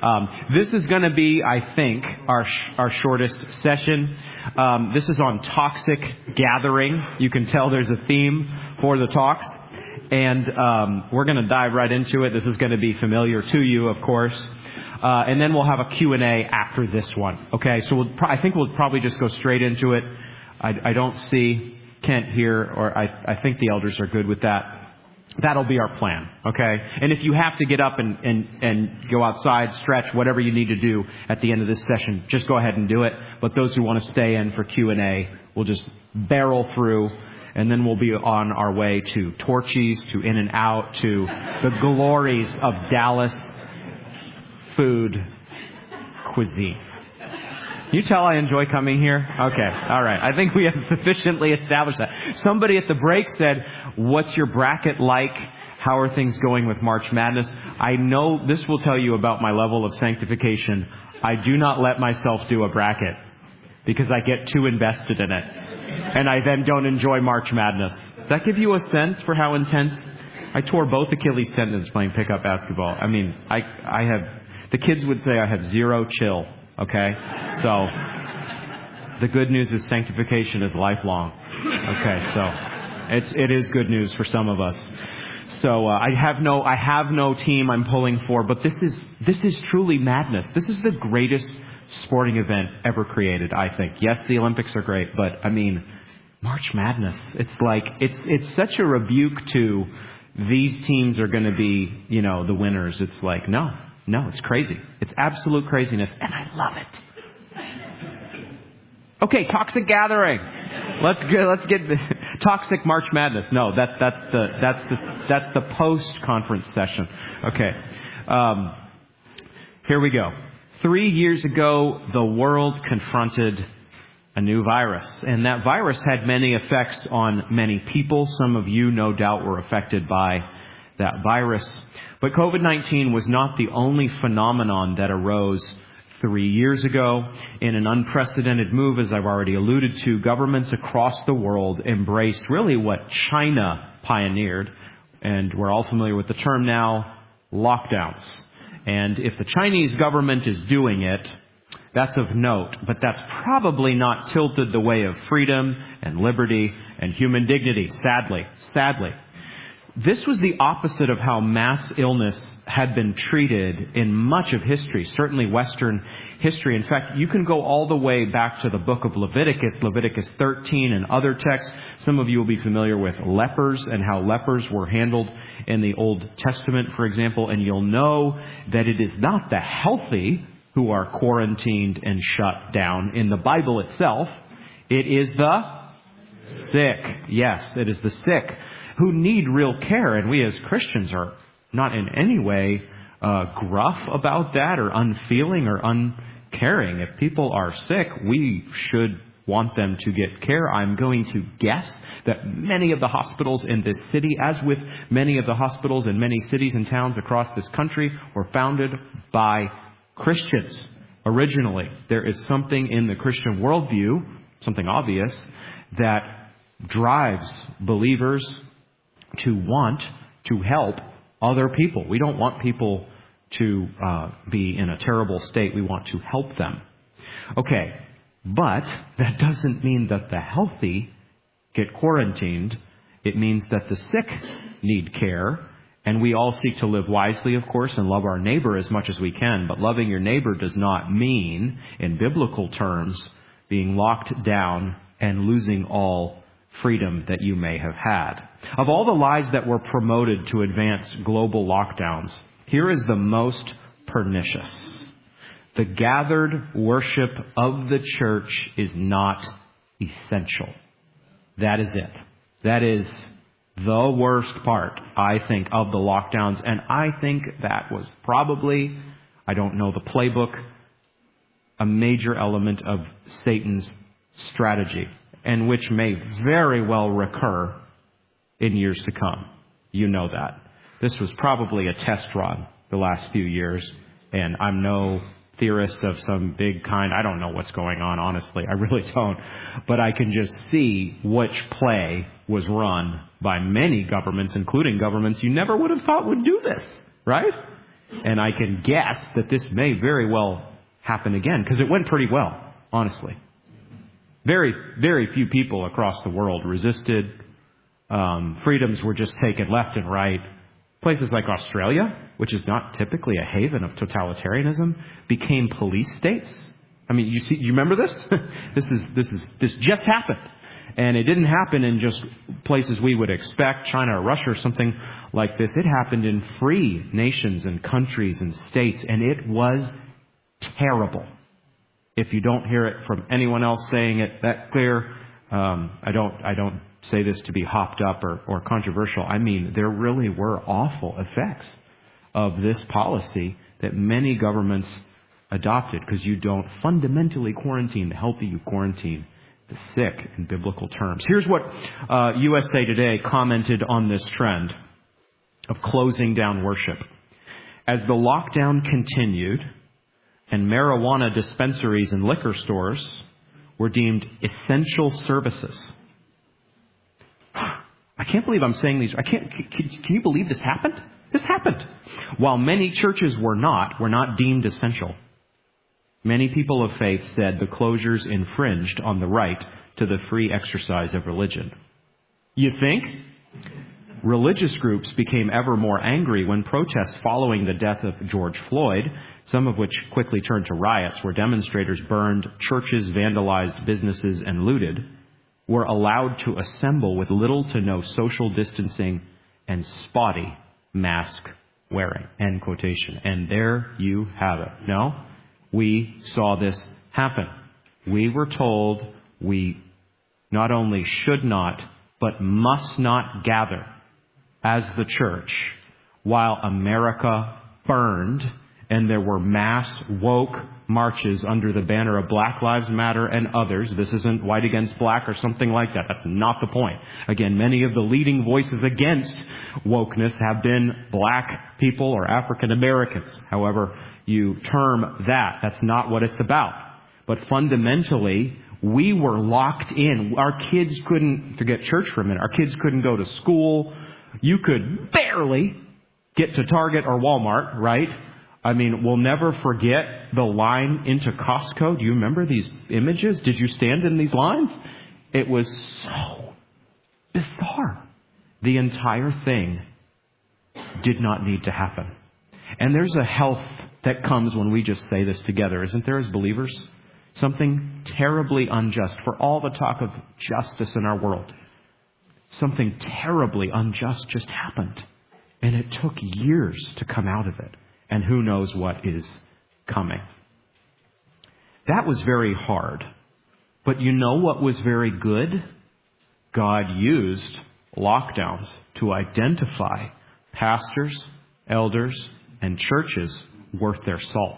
This is going to be, I think, our shortest session. This is on toxic gathering. You can tell there's a theme for the talks. And we're going to dive right into it. This is going to be familiar to you, of course. And then we'll have a Q&A after this one. Okay, so I think we'll probably just go straight into it. I don't see Kent here, or I think the elders are good with that. That'll be our plan, okay? And if you have to get up and go outside, stretch, whatever you need to do at the end of this session, just go ahead and do it. But those who want to stay in for Q&A, we'll just barrel through, and then we'll be on our way to Torchy's, to In-N-Out, to the glories of Dallas food cuisine. Can you tell I enjoy coming here? Okay, all right. I think we have sufficiently established that. Somebody at the break said, what's your bracket like? How are things going with March Madness? I know this will tell you about my level of sanctification. I do not let myself do a bracket because I get too invested in it. And I then don't enjoy March Madness. Does that give you a sense for how intense? I tore both Achilles tendons playing pickup basketball. I mean, I have, the kids would say I have zero chill. Okay, so the good news is sanctification is lifelong. Okay, so it is good news for some of us. So I have no team I'm pulling for, but this is truly madness. This is the greatest sporting event ever created, I think. Yes, the Olympics are great, but I mean, March Madness. It's like it's such a rebuke to these teams are going to be, the winners. It's like no, it's crazy. It's absolute craziness, and I love it. Okay, toxic gathering. Let's get the toxic March Madness. No, that's the post-conference session. Okay, here we go. 3 years ago, the world confronted a new virus, and that virus had many effects on many people. Some of you, no doubt, were affected by that virus. But COVID-19 was not the only phenomenon that arose 3 years ago. In an unprecedented move, as I've already alluded to, governments across the world embraced really what China pioneered, and we're all familiar with the term now, lockdowns. And if the Chinese government is doing it, that's of note, but that's probably not tilted the way of freedom and liberty and human dignity, sadly. This was the opposite of how mass illness had been treated in much of history, certainly Western history. In fact, you can go all the way back to the book of Leviticus 13 and other texts. Some of you will be familiar with lepers and how lepers were handled in the Old Testament, for example, and you'll know that it is not the healthy who are quarantined and shut down in the Bible itself. It is the sick. Yes, it is the sick who need real care, and we as Christians are not in any way gruff about that or unfeeling or uncaring. If people are sick, we should want them to get care. I'm going to guess that many of the hospitals in this city, as with many of the hospitals in many cities and towns across this country, were founded by Christians originally. There is something in the Christian worldview, something obvious, that drives believers to want to help other people. We don't want people to be in a terrible state. We want to help them. Okay, but that doesn't mean that the healthy get quarantined. It means that the sick need care. And we all seek to live wisely, of course, and love our neighbor as much as we can. But loving your neighbor does not mean, in biblical terms, being locked down and losing all freedom that you may have had. Of all the lies that were promoted to advance global lockdowns, here is the most pernicious. The gathered worship of the church is not essential. That is it. That is the worst part, I think, of the lockdowns. And I think that was probably, I don't know the playbook, a major element of Satan's strategy, and which may very well recur in years to come. You know that. This was probably a test run the last few years, and I'm no theorist of some big kind. I don't know what's going on, honestly. I really don't. But I can just see which play was run by many governments, including governments you never would have thought would do this, right? And I can guess that this may very well happen again, because it went pretty well, honestly. Very, very few people across the world resisted. Freedoms were just taken left and right. Places like Australia, which is not typically a haven of totalitarianism, became police states. I mean, you remember this? This just happened. And it didn't happen in just places we would expect, China or Russia or something like this. It happened in free nations and countries and states, and it was terrible. If you don't hear it from anyone else saying it that clear, I don't say this to be hopped up or controversial. I mean, there really were awful effects of this policy that many governments adopted, because you don't fundamentally quarantine the healthy, you quarantine the sick in biblical terms. Here's what USA Today commented on this trend of closing down worship. As the lockdown continued and marijuana dispensaries and liquor stores were deemed essential services. I can't believe I'm saying these. Can you believe this happened? This happened. While many churches were not deemed essential. Many people of faith said the closures infringed on the right to the free exercise of religion. You think? Religious groups became ever more angry when protests following the death of George Floyd, some of which quickly turned to riots where demonstrators burned churches, vandalized businesses, and looted, were allowed to assemble with little to no social distancing and spotty mask wearing. End quotation. And there you have it. No? We saw this happen. We were told we not only should not, but must not gather as the church while America burned and there were mass woke marches under the banner of Black Lives Matter and others. This isn't white against black or something like that. That's not the point. Again, many of the leading voices against wokeness have been black people or African Americans. However you term that, that's not what it's about. But fundamentally, we were locked in. Our kids couldn't, forget church for a minute, our kids couldn't go to school. You could barely get to Target or Walmart, right? I mean, we'll never forget the line into Costco. Do you remember these images? Did you stand in these lines? It was so bizarre. The entire thing did not need to happen. And there's a health that comes when we just say this together, isn't there, as believers? Something terribly unjust. For all the talk of justice in our world, something terribly unjust just happened. And it took years to come out of it. And who knows what is coming. That was very hard. But you know what was very good? God used lockdowns to identify pastors, elders, and churches worth their salt.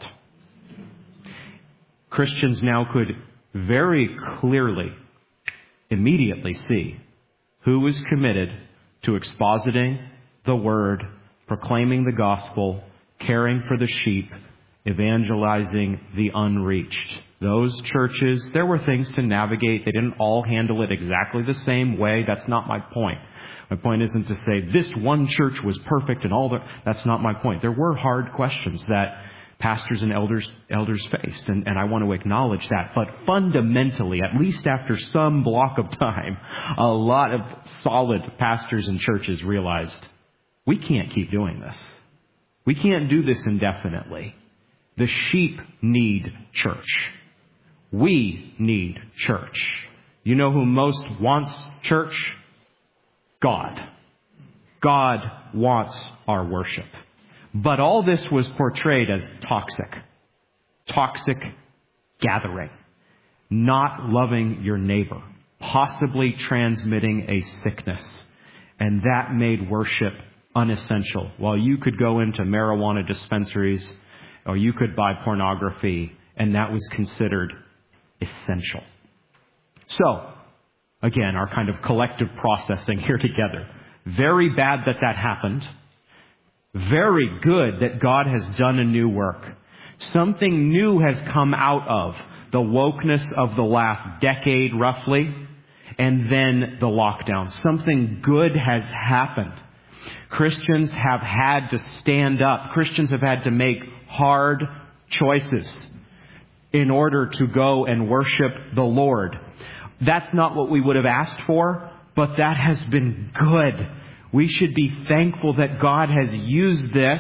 Christians now could very clearly, immediately see who was committed to expositing the word, proclaiming the gospel, caring for the sheep, evangelizing the unreached. Those churches, there were things to navigate. They didn't all handle it exactly the same way. That's not my point. My point isn't to say this one church was perfect and all that. That's not my point. There were hard questions that pastors and elders faced, and I want to acknowledge that. But fundamentally, at least after some block of time, a lot of solid pastors and churches realized we can't keep doing this. We can't do this indefinitely. The sheep need church. We need church. You know who most wants church? God. God wants our worship. But all this was portrayed as toxic. Toxic gathering. Not loving your neighbor. Possibly transmitting a sickness. And that made worship unessential. While you could go into marijuana dispensaries or you could buy pornography, and that was considered essential. So, again, our kind of collective processing here together. Very bad that happened. Very good that God has done a new work. Something new has come out of the wokeness of the last decade, roughly, and then the lockdown. Something good has happened. Christians have had to stand up. Christians have had to make hard choices in order to go and worship the Lord. That's not what we would have asked for, but that has been good. We should be thankful that God has used this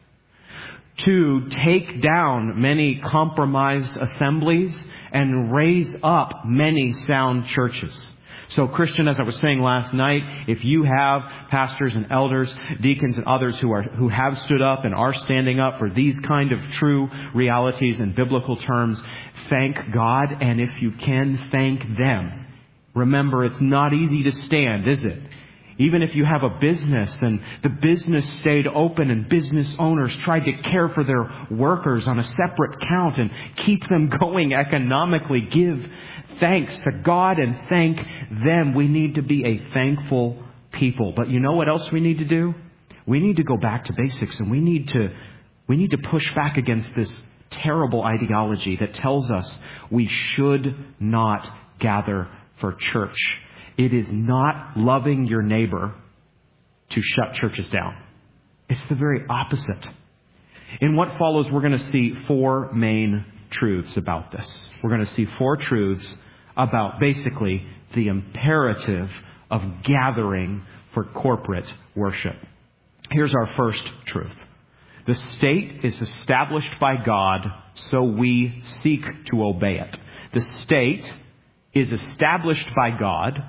to take down many compromised assemblies and raise up many sound churches. So Christian, as I was saying last night, if you have pastors and elders, deacons and others who have stood up and are standing up for these kind of true realities in biblical terms, thank God, and if you can, thank them. Remember, it's not easy to stand, is it? Even if you have a business and the business stayed open and business owners tried to care for their workers on a separate count and keep them going economically, give thanks to God and thank them. We need to be a thankful people. But you know what else we need to do? We need to go back to basics, and we need to push back against this terrible ideology that tells us we should not gather for church. It is not loving your neighbor to shut churches down. It's the very opposite. In what follows, we're going to see four main truths about this. We're going to see four truths about basically the imperative of gathering for corporate worship. Here's our first truth. The state is established by God, so we seek to obey it. The state is established by God,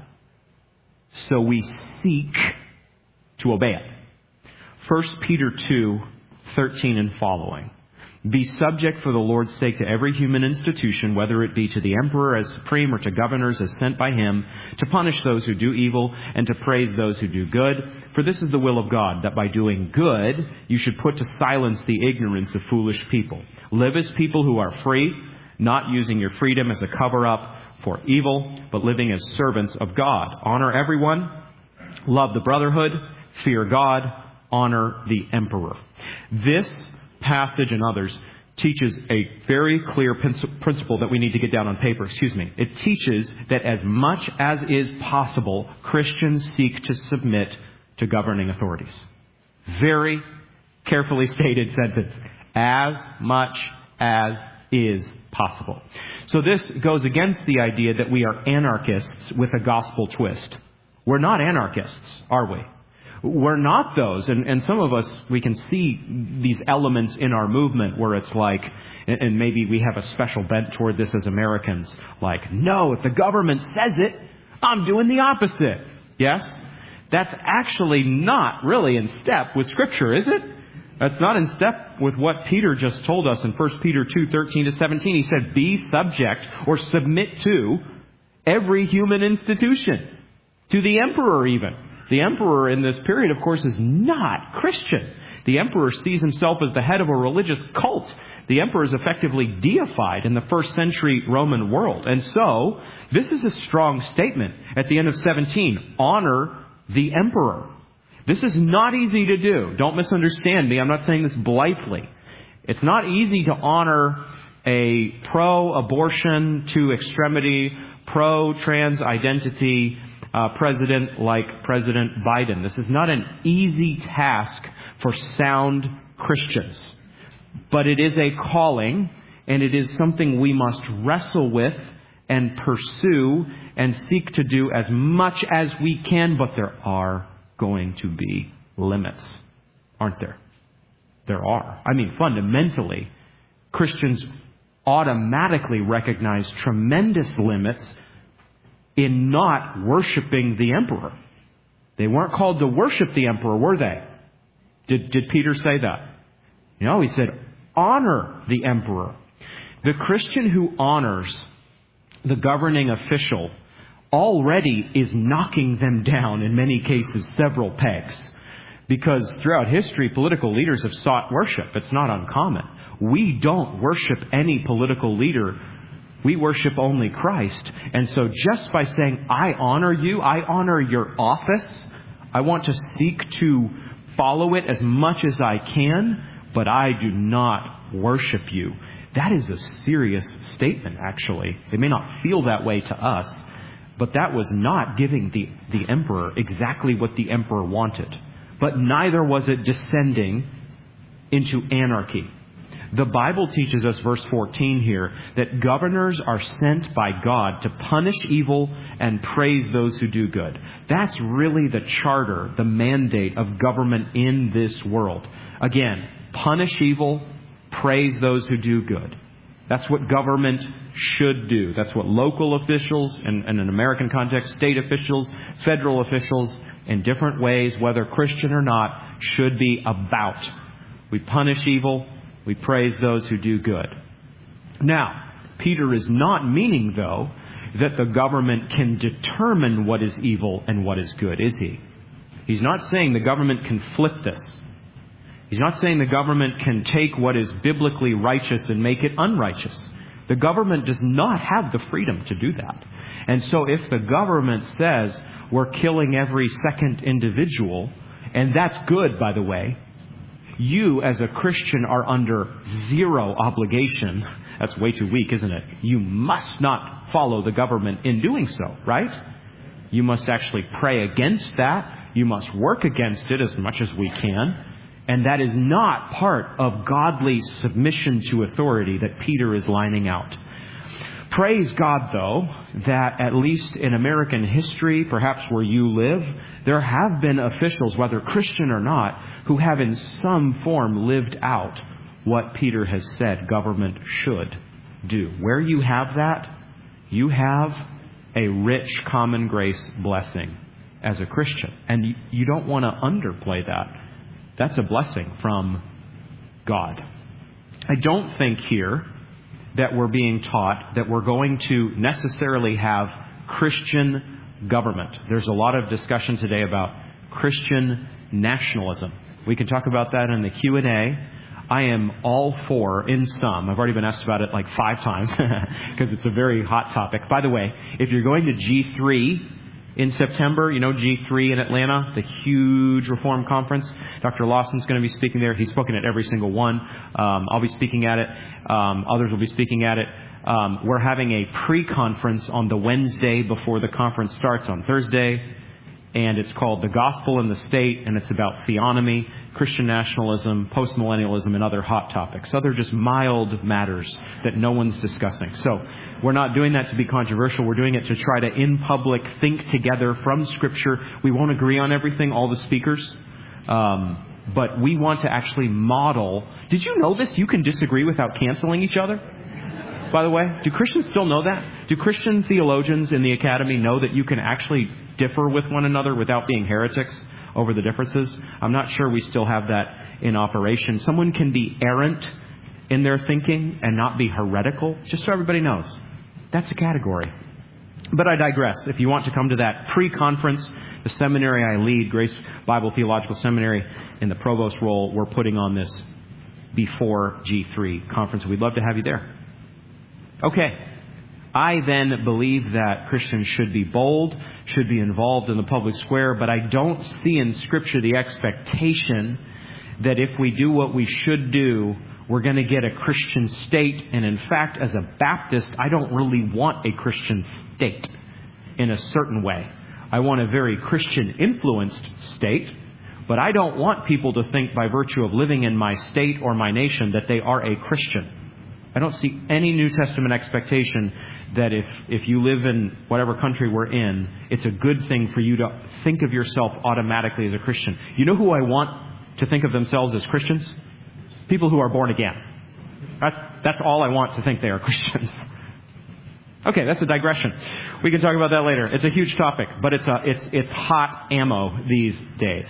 so we seek to obey it. 1 Peter 2:13 and following. Be subject for the Lord's sake to every human institution, whether it be to the emperor as supreme or to governors as sent by him, to punish those who do evil and to praise those who do good. For this is the will of God, that by doing good you should put to silence the ignorance of foolish people. Live as people who are free, not using your freedom as a cover-up for evil, but living as servants of God. Honor everyone, love the brotherhood, fear God, honor the emperor. This passage and others teaches a very clear principle that we need to get down on paper. It teaches that as much as is possible, Christians seek to submit to governing authorities. Very carefully stated sentence. As much as is possible. So this goes against the idea that we are anarchists with a gospel twist. We're not anarchists, are we? We're not those. And some of us, we can see these elements in our movement where it's like, and maybe we have a special bent toward this as Americans, like, no, if the government says it, I'm doing the opposite. Yes? That's actually not really in step with Scripture, is it? That's not in step with what Peter just told us in 1 Peter 2:13-17. He said, be subject or submit to every human institution, to the emperor even. The emperor in this period, of course, is not Christian. The emperor sees himself as the head of a religious cult. The emperor is effectively deified in the first century Roman world. And so, this is a strong statement at the end of 17. Honor the emperor. This is not easy to do. Don't misunderstand me. I'm not saying this blithely. It's not easy to honor a pro-abortion to extremity, pro-trans identity president like President Biden. This is not an easy task for sound Christians. But it is a calling, and it is something we must wrestle with and pursue and seek to do as much as we can. But there are going to be limits, aren't there? There are. I mean, fundamentally, Christians automatically recognize tremendous limits in not worshiping the emperor. They weren't called to worship the emperor, were they? Did Peter say that? No, he said, honor the emperor. The Christian who honors the governing official already is knocking them down, in many cases, several pegs. Because throughout history, political leaders have sought worship. It's not uncommon. We don't worship any political leader. We worship only Christ. And so just by saying, I honor you, I honor your office, I want to seek to follow it as much as I can, but I do not worship you. That is a serious statement, actually. It may not feel that way to us, but that was not giving the emperor exactly what the emperor wanted. but neither was it descending into anarchy. The Bible teaches us, verse 14 here, that governors are sent by God to punish evil and praise those who do good. That's really the charter, the mandate of government in this world. Again, punish evil, praise those who do good. That's what government should do. That's what local officials, and in an American context, state officials, federal officials, in different ways, whether Christian or not, should be about. We punish evil. We praise those who do good. Now, Peter is not meaning, though, that the government can determine what is evil and what is good, is he? He's not saying the government can flip this. He's not saying the government can take what is biblically righteous and make it unrighteous. The government does not have the freedom to do that. And so if the government says we're killing every second individual, and that's good, by the way, you as a Christian are under zero obligation. That's way too weak, isn't it? You must not follow the government in doing so, right? You must actually pray against that. You must work against it as much as we can. And that is not part of godly submission to authority that Peter is lining out. Praise God, though, that at least in American history, perhaps where you live, there have been officials, whether Christian or not, who have in some form lived out what Peter has said government should do. Where you have that, you have a rich common grace blessing as a Christian. And you don't want to underplay that. That's a blessing from God. I don't think here that we're being taught that we're going to necessarily have Christian government. There's a lot of discussion today about Christian nationalism. We can talk about that in the Q&A. I am all for, in some, I've already been asked about it like 5 times because it's a very hot topic. By the way, if you're going to G3 in September, you know G3 in Atlanta, the huge Reform Conference. Dr. Lawson's going to be speaking there. He's spoken at every single one. I'll be speaking at it. Others will be speaking at it. We're having a pre-conference on the Wednesday before the conference starts on Thursday. And it's called The Gospel in the State, and it's about theonomy, Christian nationalism, postmillennialism, and other hot topics. Other just mild matters that no one's discussing. So we're not doing that to be controversial. We're doing it to try to, in public, think together from Scripture. We won't agree on everything, all the speakers. But we want to actually model. Did you know this? You can disagree without canceling each other? By the way, do Christians still know that? Do Christian theologians in the academy know that you can actually differ with one another without being heretics over the differences? I'm not sure we still have that in operation. Someone can be errant in their thinking and not be heretical, just so everybody knows. That's a category. But I digress. If you want to come to that pre-conference, the seminary I lead, Grace Bible Theological Seminary, in the provost role, we're putting on this before G3 conference. We'd love to have you there. Okay, I then believe that Christians should be bold, should be involved in the public square, but I don't see in Scripture the expectation that if we do what we should do, we're going to get a Christian state. And in fact, as a Baptist, I don't really want a Christian state in a certain way. I want a very Christian-influenced state, but I don't want people to think by virtue of living in my state or my nation that they are a Christian. I don't see any New Testament expectation that if you live in whatever country we're in, it's a good thing for you to think of yourself automatically as a Christian. You know who I want to think of themselves as Christians? People who are born again. That's all I want to think they are Christians. Okay, that's a digression. We can talk about that later. It's a huge topic, but it's hot ammo these days.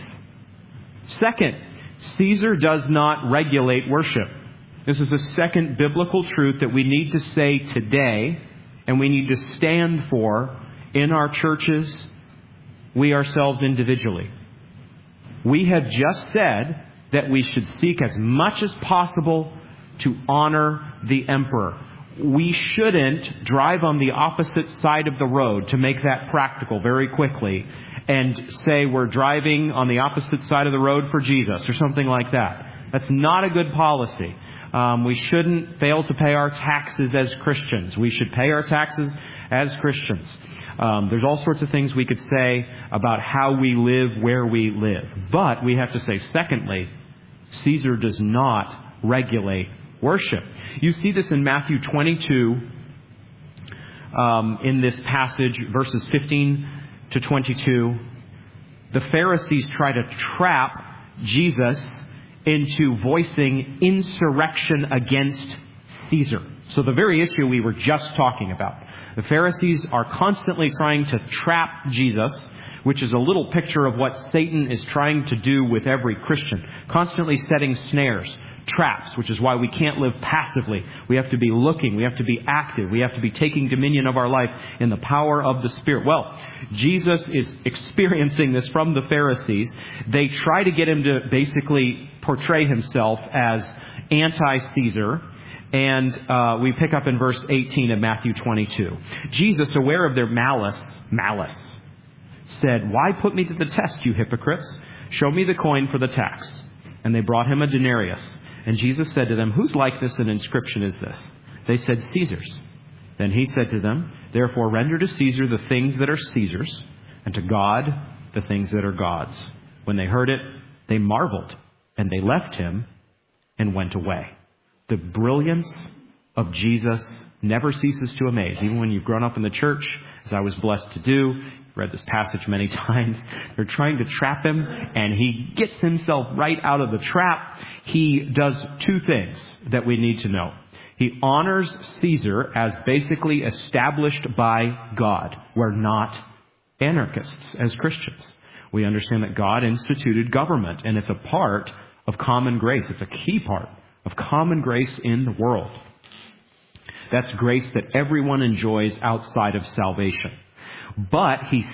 Second, Caesar does not regulate worship. This is a second biblical truth that we need to say today, and we need to stand for in our churches, we ourselves individually. We have just said that we should seek as much as possible to honor the emperor. We shouldn't drive on the opposite side of the road, to make that practical very quickly, and say we're driving on the opposite side of the road for Jesus or something like that. That's not a good policy. We shouldn't fail to pay our taxes as Christians. We should pay our taxes as Christians. There's all sorts of things we could say about how we live, where we live. But we have to say, secondly, Caesar does not regulate worship. You see this in Matthew 22, in this passage, verses 15 to 22. The Pharisees try to trap Jesus into voicing insurrection against Caesar. So the very issue we were just talking about. The Pharisees are constantly trying to trap Jesus, which is a little picture of what Satan is trying to do with every Christian. Constantly setting snares, traps, which is why we can't live passively. We have to be looking. We have to be active. We have to be taking dominion of our life in the power of the Spirit. Well, Jesus is experiencing this from the Pharisees. They try to get him to basically portray himself as anti-Caesar. And we pick up in verse 18 of Matthew 22. Jesus, aware of their malice, said, "Why put me to the test, you hypocrites? Show me the coin for the tax." And they brought him a denarius. And Jesus said to them, "Whose likeness and inscription is this?" They said, "Caesar's." Then he said to them, "Therefore render to Caesar the things that are Caesar's, and to God the things that are God's." When they heard it, they marveled, and they left him and went away. The brilliance of Jesus never ceases to amaze. Even when you've grown up in the church, as I was blessed to do, read this passage many times. They're trying to trap him, and he gets himself right out of the trap. He does two things that we need to know. He honors Caesar as basically established by God. We're not anarchists as Christians. We understand that God instituted government, and it's a part of common grace. It's a key part of common grace in the world. That's grace that everyone enjoys outside of salvation. But he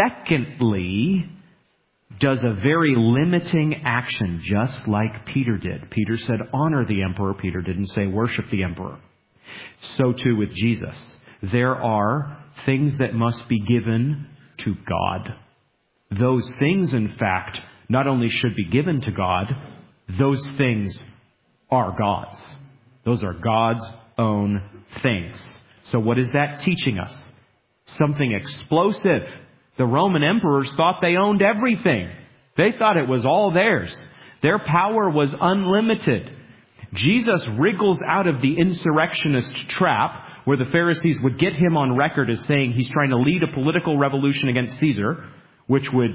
secondly does a very limiting action, just like Peter did. Peter said, honor the emperor. Peter didn't say worship the emperor. So too with Jesus. There are things that must be given to God. Those things, in fact, not only should be given to God, those things are God's. Those are God's own things. So what is that teaching us? Something explosive. The Roman emperors thought they owned everything. They thought it was all theirs. Their power was unlimited. Jesus wriggles out of the insurrectionist trap where the Pharisees would get him on record as saying he's trying to lead a political revolution against Caesar, which would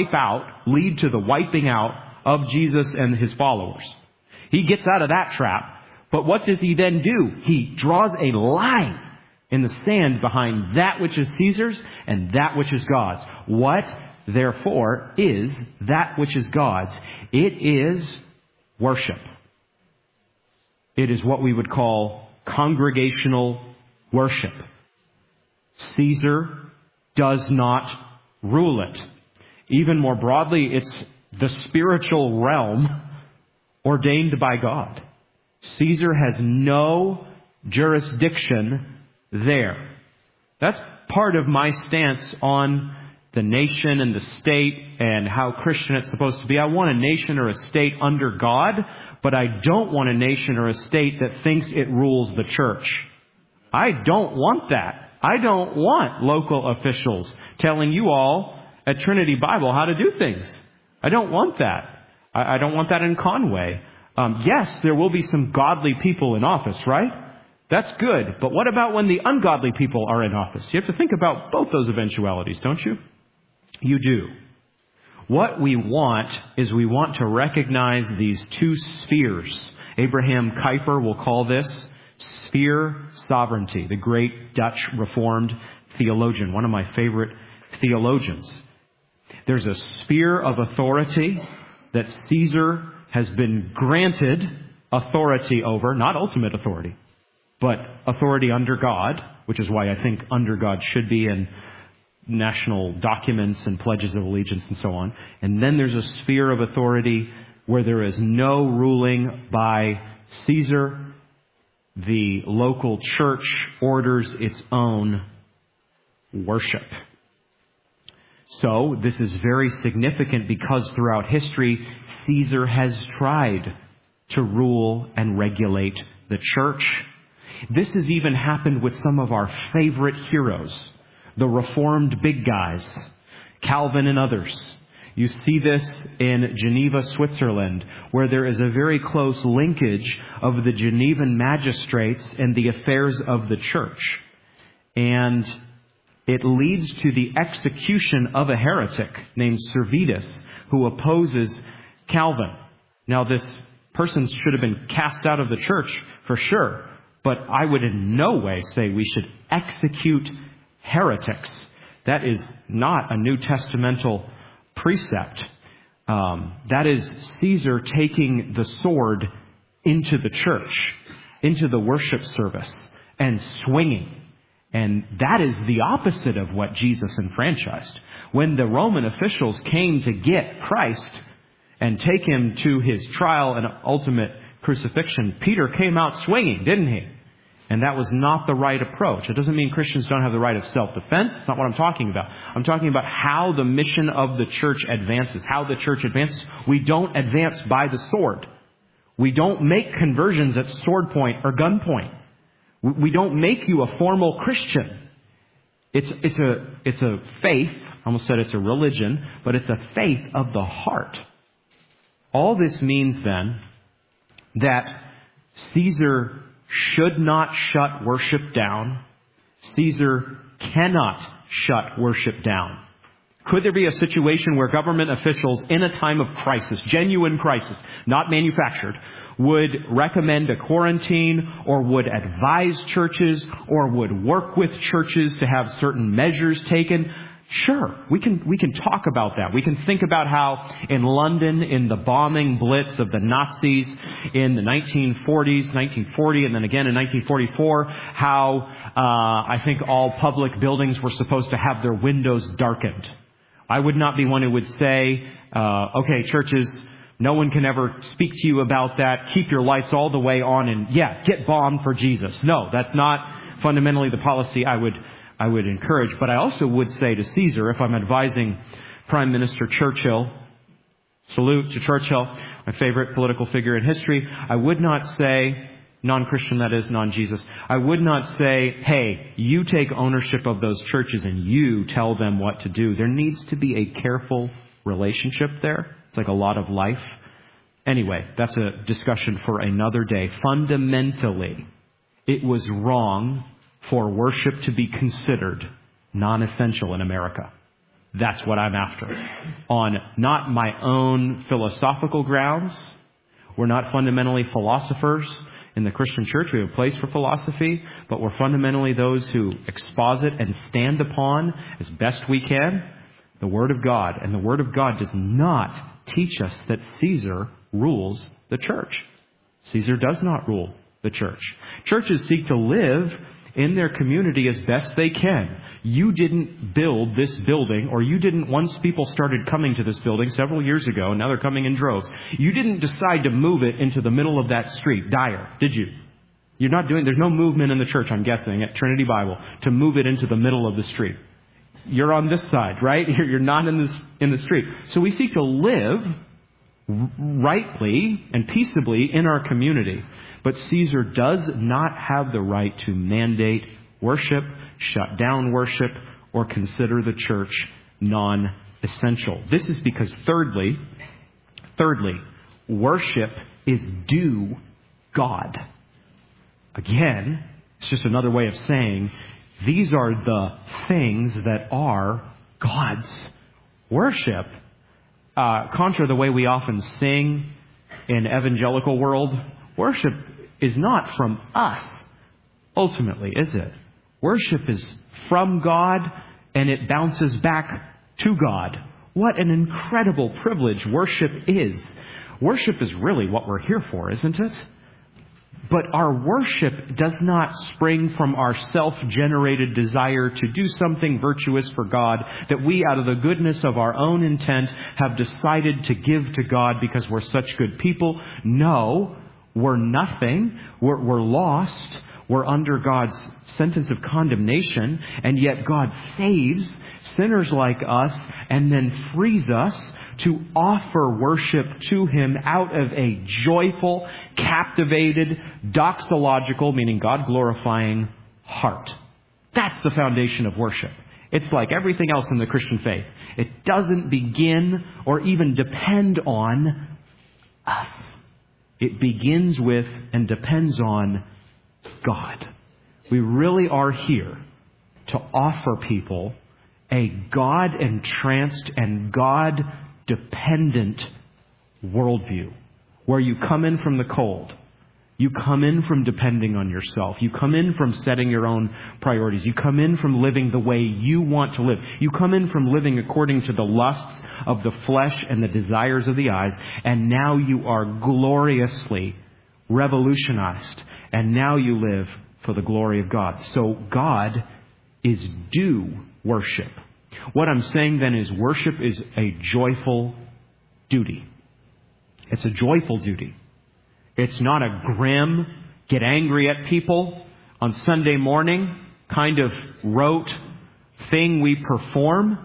lead to the wiping out of Jesus and his followers. He gets out of that trap. But what does he then do? He draws a line in the sand behind that which is Caesar's and that which is God's. What, therefore, is that which is God's? It is worship. It is what we would call congregational worship. Caesar does not rule it. Even more broadly, it's the spiritual realm ordained by God. Caesar has no jurisdiction there. That's part of my stance on the nation and the state and how Christian it's supposed to be. I want a nation or a state under God, but I don't want a nation or a state that thinks it rules the church. I don't want that. I don't want local officials telling you all at Trinity Bible how to do things. I don't want that. I don't want that in Conway. Yes, there will be some godly people in office, right? That's good. But what about when the ungodly people are in office? You have to think about both those eventualities, don't you? You do. What we want is we want to recognize these two spheres. Abraham Kuyper will call this sphere sovereignty, the great Dutch Reformed theologian, one of my favorite theologians. There's a sphere of authority that Caesar has been granted authority over, not ultimate authority, but authority under God, which is why I think under God should be in national documents and pledges of allegiance and so on. And then there's a sphere of authority where there is no ruling by Caesar. The local church orders its own worship. So this is very significant because throughout history, Caesar has tried to rule and regulate the church. This has even happened with some of our favorite heroes, the Reformed big guys, Calvin and others. You see this in Geneva, Switzerland, where there is a very close linkage of the Genevan magistrates and the affairs of the church. And it leads to the execution of a heretic named Servetus, who opposes Calvin. Now, this person should have been cast out of the church for sure, but I would in no way say we should execute heretics. That is not a New Testamental precept. That is Caesar taking the sword into the church, into the worship service, and swinging. And that is the opposite of what Jesus enfranchised. When the Roman officials came to get Christ and take him to his trial and ultimate crucifixion, Peter came out swinging, didn't he? And that was not the right approach. It doesn't mean Christians don't have the right of self-defense. It's not what I'm talking about. I'm talking about how the mission of the church advances, how the church advances. We don't advance by the sword. We don't make conversions at sword point or gun point. We don't make you a formal Christian. It's a faith. I almost said it's a religion, but it's a faith of the heart. All this means then that Caesar should not shut worship down. Caesar cannot shut worship down. Could there be a situation where government officials in a time of crisis, genuine crisis, not manufactured, would recommend a quarantine or would advise churches or would work with churches to have certain measures taken? Sure, we can talk about that. We can think about how in London, in the bombing blitz of the Nazis in the 1940, and then again in 1944, how I think all public buildings were supposed to have their windows darkened. I would not be one who would say, okay, churches, no one can ever speak to you about that. Keep your lights all the way on and, get bombed for Jesus. No, that's not fundamentally the policy I would encourage. But I also would say to Caesar, if I'm advising Prime Minister Churchill, salute to Churchill, my favorite political figure in history, I would not say, non-Christian that is, non-Jesus, I would not say, hey, you take ownership of those churches and you tell them what to do. There needs to be a careful relationship there. It's like a lot of life. Anyway, that's a discussion for another day. Fundamentally, it was wrong for worship to be considered non-essential in America. That's what I'm after. On not my own philosophical grounds. We're not fundamentally philosophers in the Christian church. We have a place for philosophy, but we're fundamentally those who exposit and stand upon, as best we can, the Word of God. And the Word of God does not teach us that Caesar rules the church. Caesar does not rule the church. Churches seek to live in their community as best they can. You didn't build this building, or you didn't, once people started coming to this building several years ago, and now they're coming in droves, you didn't decide to move it into the middle of that street, Dyer, did you? You're not doing, there's no movement in the church, I'm guessing, at Trinity Bible, to move it into the middle of the street. You're on this side, right? You're not in the street. So we seek to live rightly and peaceably in our community. But Caesar does not have the right to mandate worship, shut down worship, or consider the church non-essential. This is because thirdly, worship is due God. Again, it's just another way of saying these are the things that are God's. Worship, contra the way we often sing in evangelical world, worship is not from us, ultimately, is it? Worship is from God, and it bounces back to God. What an incredible privilege worship is. Worship is really what we're here for, isn't it? But our worship does not spring from our self-generated desire to do something virtuous for God that we, out of the goodness of our own intent, have decided to give to God because we're such good people. No, we're nothing. We're lost. We're under God's sentence of condemnation, and yet God saves sinners like us and then frees us to offer worship to Him out of a joyful, captivated, doxological, meaning God-glorifying heart. That's the foundation of worship. It's like everything else in the Christian faith. It doesn't begin or even depend on us. It begins with and depends on God. We really are here to offer people a God-entranced and God-dependent worldview, where you come in from the cold. You come in from depending on yourself. You come in from setting your own priorities. You come in from living the way you want to live. You come in from living according to the lusts of the flesh and the desires of the eyes. And now you are gloriously revolutionized. And now you live for the glory of God. So God is due worship. What I'm saying then is worship is a joyful duty. It's a joyful duty. It's not a grim, get angry at people on Sunday morning kind of rote thing we perform.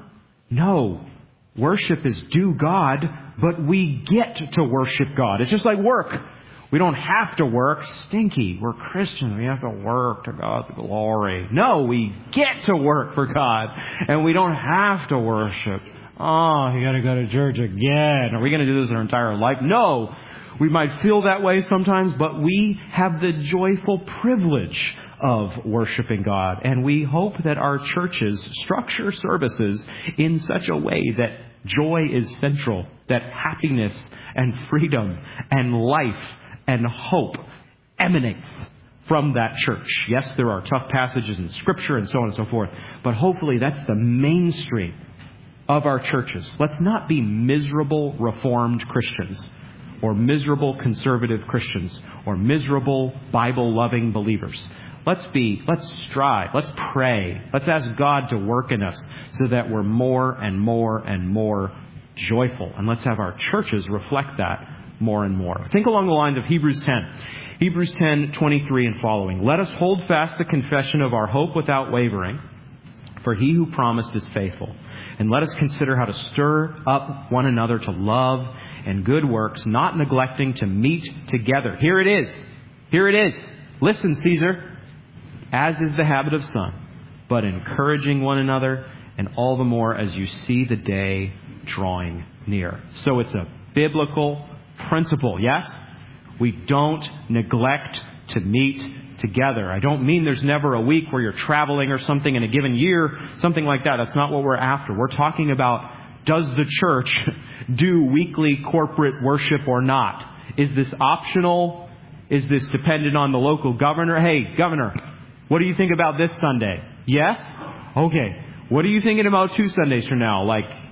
No, worship is due God, but we get to worship God. It's just like work. We don't have to work. Stinky. We're Christians. We have to work to God's glory. No, we get to work for God, and we don't have to worship. Oh, you got to go to church again. Are we going to do this our entire life? No. We might feel that way sometimes, but we have the joyful privilege of worshiping God. And we hope that our churches structure services in such a way that joy is central, that happiness and freedom and life and hope emanates from that church. Yes, there are tough passages in Scripture and so on and so forth, but hopefully that's the mainstream of our churches. Let's not be miserable Reformed Christians, or miserable conservative Christians, or miserable Bible-loving believers. Let's strive, let's pray, let's ask God to work in us so that we're more and more and more joyful. And let's have our churches reflect that more and more. Think along the lines of Hebrews 10. Hebrews 10:23 and following. Let us hold fast the confession of our hope without wavering, for He who promised is faithful. And let us consider how to stir up one another to love and good works, not neglecting to meet together. Here it is. Here it is. Listen, Caesar. As is the habit of some, but encouraging one another, and all the more as you see the day drawing near. So it's a biblical principle, yes? We don't neglect to meet together. I don't mean there's never a week where you're traveling or something in a given year, something like that. That's not what we're after. We're talking about, does the church do weekly corporate worship or not? Is this optional? Is this dependent on the local governor? Hey, governor, what do you think about this Sunday? Yes? Okay. What are you thinking about 2 Sundays from now?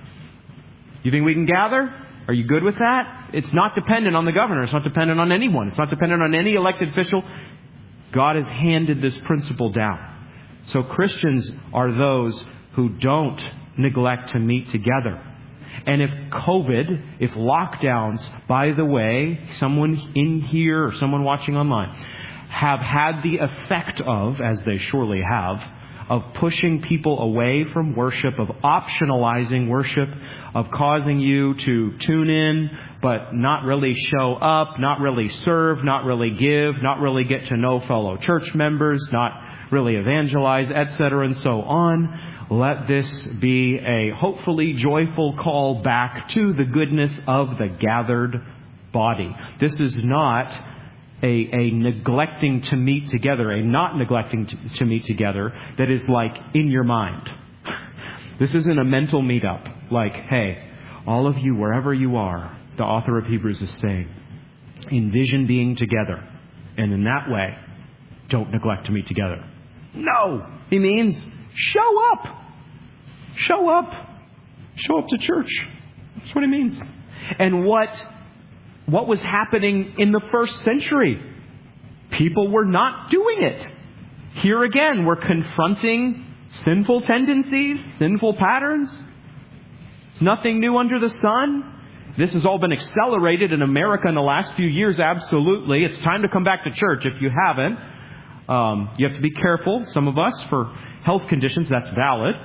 You think we can gather? Are you good with that? It's not dependent on the governor. It's not dependent on anyone. It's not dependent on any elected official. God has handed this principle down. So Christians are those who don't neglect to meet together. And if lockdowns, by the way, someone in here or someone watching online, have had the effect of, as they surely have, of pushing people away from worship, of optionalizing worship, of causing you to tune in, but not really show up, not really serve, not really give, not really get to know fellow church members, not really evangelize, etc., and so on. Let this be a hopefully joyful call back to the goodness of the gathered body. This is not a neglecting to meet together, a not neglecting to meet together that is like in your mind. This isn't a mental meetup like, hey, all of you, wherever you are, the author of Hebrews is saying, envision being together. And in that way, don't neglect to meet together. No! He means show up. Show up. Show up to church. That's what he means. And what was happening in the first century? People were not doing it. Here again, we're confronting sinful tendencies, sinful patterns. It's nothing new under the sun. This has all been accelerated in America in the last few years, absolutely. It's time to come back to church if you haven't. You have to be careful, some of us, for health conditions, that's valid.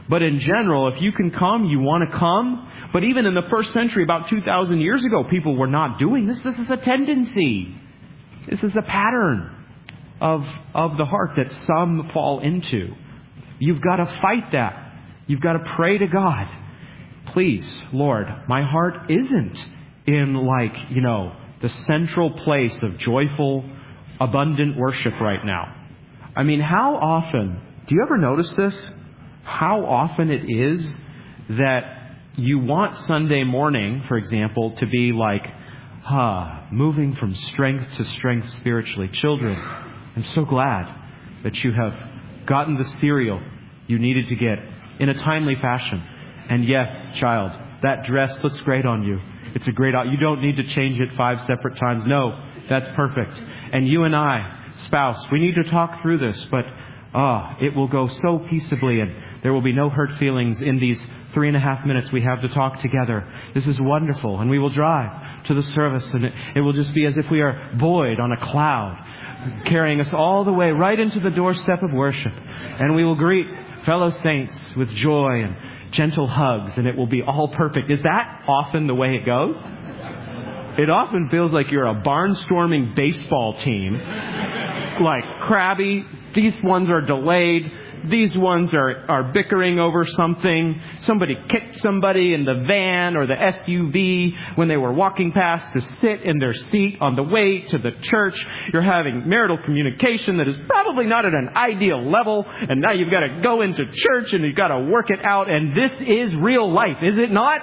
But in general, if you can come, you want to come. But even in the first century, about 2,000 years ago, people were not doing this. This is a tendency. This is a pattern of the heart that some fall into. You've got to fight that. You've got to pray to God. Please, Lord, my heart isn't in the central place of joyful, abundant worship right now. I mean, how often, do you ever notice this? How often it is that you want Sunday morning, for example, to be moving from strength to strength spiritually. Children, I'm so glad that you have gotten the cereal you needed to get in a timely fashion. And yes, child, that dress looks great on you. It's a great you don't need to change it 5 separate times. No, that's perfect. And you and I, spouse, we need to talk through this, but it will go so peaceably, and there will be no hurt feelings in these 3.5 minutes we have to talk together. This is wonderful. And we will drive to the service, and it will just be as if we are buoyed on a cloud, carrying us all the way right into the doorstep of worship. And we will greet fellow saints with joy and gentle hugs, and it will be all perfect. Is that often the way it goes? It often feels like you're a barnstorming baseball team. Like crabby. These ones are delayed. These ones are bickering over something. Somebody kicked somebody in the van or the SUV when they were walking past to sit in their seat on the way to the church. You're having marital communication that is probably not at an ideal level. And now you've got to go into church and you've got to work it out. And this is real life, is it not?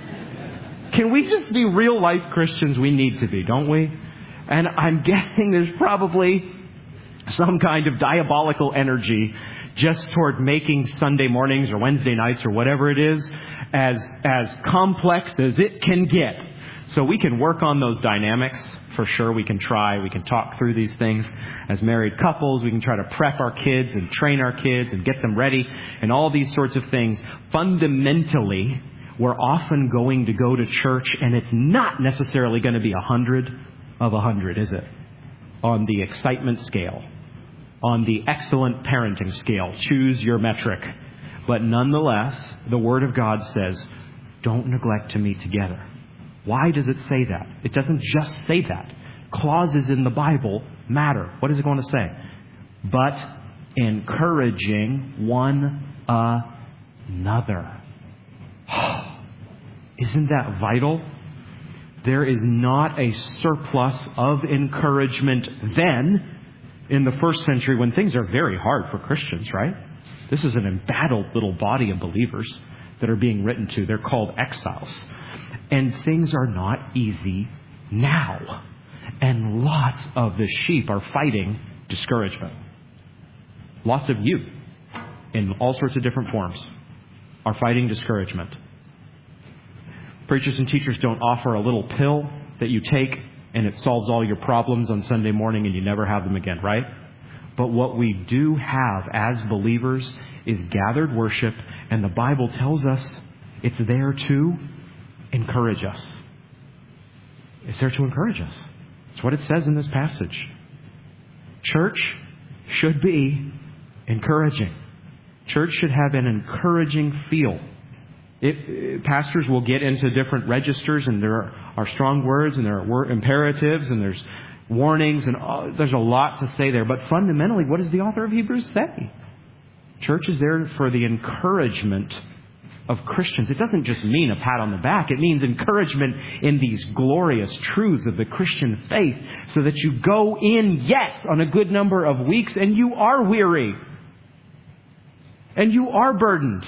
Can we just be real life Christians? We need to be, don't we? And I'm guessing there's probably some kind of diabolical energy just toward making Sunday mornings or Wednesday nights or whatever it is as complex as it can get. So we can work on those dynamics for sure. We can try. We can talk through these things as married couples. We can try to prep our kids and train our kids and get them ready and all these sorts of things. Fundamentally, we're often going to go to church, and it's not necessarily going to be 100 of 100, is it? On the excitement scale. On the excellent parenting scale. Choose your metric. But nonetheless, the Word of God says, don't neglect to meet together. Why does it say that? It doesn't just say that. Clauses in the Bible matter. What is it going to say? But encouraging one another. Isn't that vital? There is not a surplus of encouragement then in the first century when things are very hard for Christians, right? This is an embattled little body of believers that are being written to. They're called exiles. And things are not easy now. And lots of the sheep are fighting discouragement. Lots of you, in all sorts of different forms, are fighting discouragement. Preachers and teachers don't offer a little pill that you take and it solves all your problems on Sunday morning and you never have them again, right? But what we do have as believers is gathered worship, and the Bible tells us it's there to encourage us. It's there to encourage us. It's what it says in this passage. Church should be encouraging. Church should have an encouraging feel. Pastors will get into different registers, and there are strong words, and there are imperatives, and there's warnings, and there's a lot to say there. But fundamentally, what does the author of Hebrews say? Church is there for the encouragement of Christians. It doesn't just mean a pat on the back. It means encouragement in these glorious truths of the Christian faith, so that you go in, yes, on a good number of weeks, and you are weary. And you are burdened.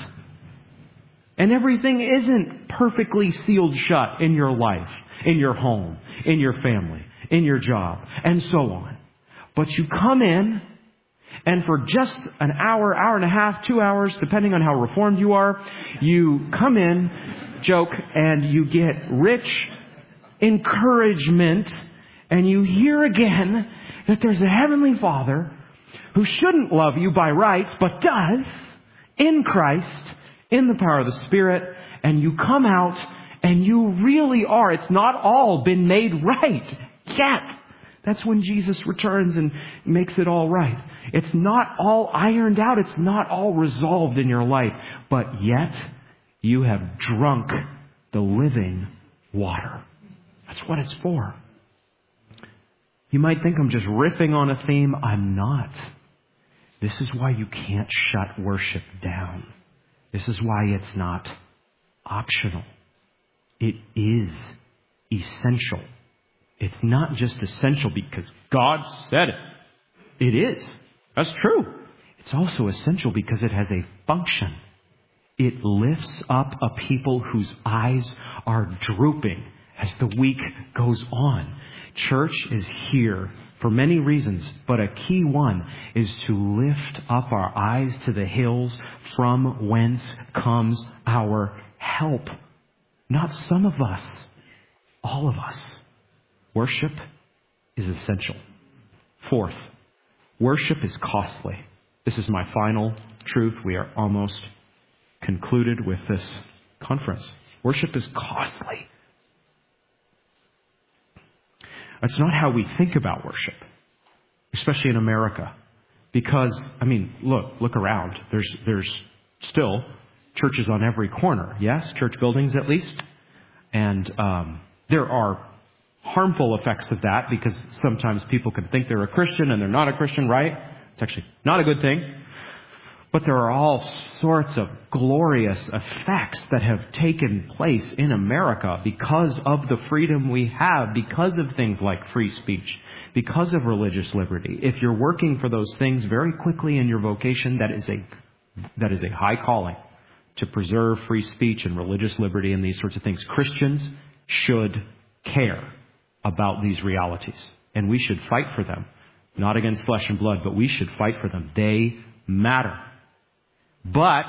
And everything isn't perfectly sealed shut in your life, in your home, in your family, in your job, and so on. But you come in, and for just an hour, hour and a half, 2 hours, depending on how reformed you are, you come in, joke, and you get rich encouragement, and you hear again that there's a heavenly Father who shouldn't love you by rights, but does, in Christ, in the power of the Spirit, and you come out and you really are. It's not all been made right yet. That's when Jesus returns and makes it all right. It's not all ironed out. It's not all resolved in your life. But yet, you have drunk the living water. That's what it's for. You might think I'm just riffing on a theme. I'm not. This is why you can't shut worship down. This is why it's not optional. It is essential. It's not just essential because God said it. It is. That's true. It's also essential because it has a function. It lifts up a people whose eyes are drooping as the week goes on. Church is here for many reasons, but a key one is to lift up our eyes to the hills from whence comes our help. Not some of us, all of us. Worship is essential. Fourth, worship is costly. This is my final truth. We are almost concluded with this conference. Worship is costly. That's not how we think about worship, especially in America. Because, look around. There's still churches on every corner. Yes, church buildings at least. And there are harmful effects of that because sometimes people can think they're a Christian and they're not a Christian, right? It's actually not a good thing. But there are all sorts of glorious effects that have taken place in America because of the freedom we have, because of things like free speech, because of religious liberty. If you're working for those things very quickly in your vocation, that is a high calling to preserve free speech and religious liberty and these sorts of things. Christians should care about these realities, and we should fight for them. Not against flesh and blood, but we should fight for them. They matter. But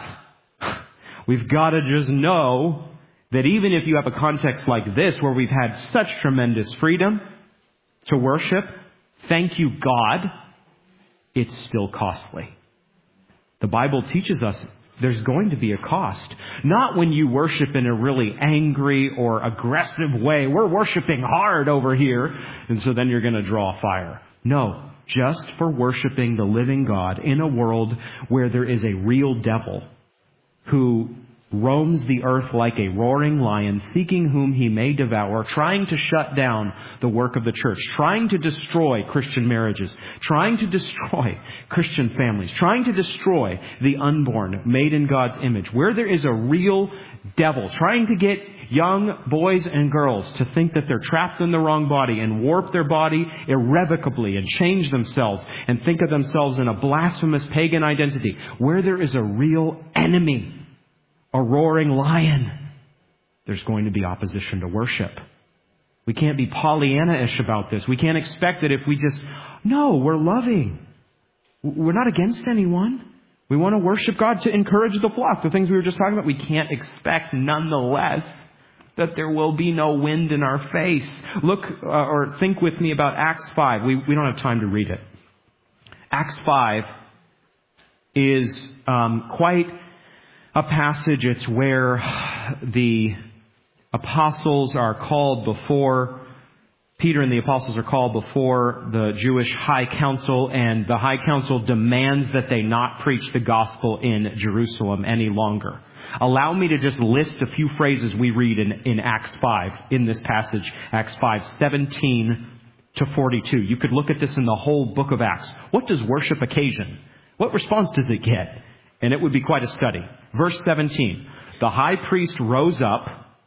we've got to just know that even if you have a context like this where we've had such tremendous freedom to worship, thank you God, it's still costly. The Bible teaches us there's going to be a cost. Not when you worship in a really angry or aggressive way. We're worshiping hard over here, and so then you're going to draw fire. No. Just for worshiping the living God in a world where there is a real devil who roams the earth like a roaring lion, seeking whom he may devour, trying to shut down the work of the church, trying to destroy Christian marriages, trying to destroy Christian families, trying to destroy the unborn made in God's image, where there is a real devil trying to get young boys and girls to think that they're trapped in the wrong body and warp their body irrevocably and change themselves and think of themselves in a blasphemous pagan identity, where there is a real enemy, a roaring lion, there's going to be opposition to worship. We can't be Pollyanna-ish about this. We can't expect that if we just, no, we're loving. We're not against anyone. We want to worship God to encourage the flock. The things we were just talking about, we can't expect nonetheless that there will be no wind in our face. Look or think with me about Acts 5. We don't have time to read it. Acts 5 is quite a passage. It's where the apostles are called before, Peter and the apostles are called before the Jewish high council, and the high council demands that they not preach the gospel in Jerusalem any longer. Allow me to just list a few phrases we read in Acts 5, in this passage, Acts 5, 17 to 42. You could look at this in the whole book of Acts. What does worship occasion? What response does it get? And it would be quite a study. Verse 17, the high priest rose up,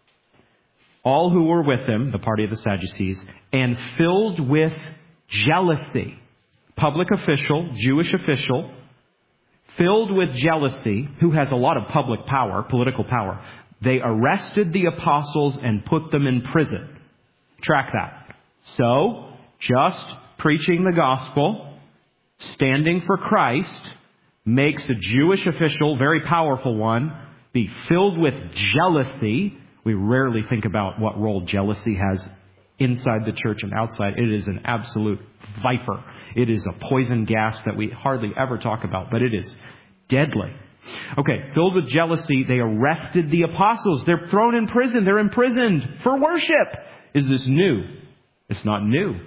all who were with him, the party of the Sadducees, and filled with jealousy, public official, Jewish official, filled with jealousy, who has a lot of public power, political power, they arrested the apostles and put them in prison. Track that. So, just preaching the gospel, standing for Christ, makes a Jewish official, very powerful one, be filled with jealousy. We rarely think about what role jealousy has inside the church and outside. It is an absolute viper. It is a poison gas that we hardly ever talk about, but it is deadly. Okay, filled with jealousy, they arrested the apostles. They're thrown in prison. They're imprisoned for worship. Is this new? It's not new.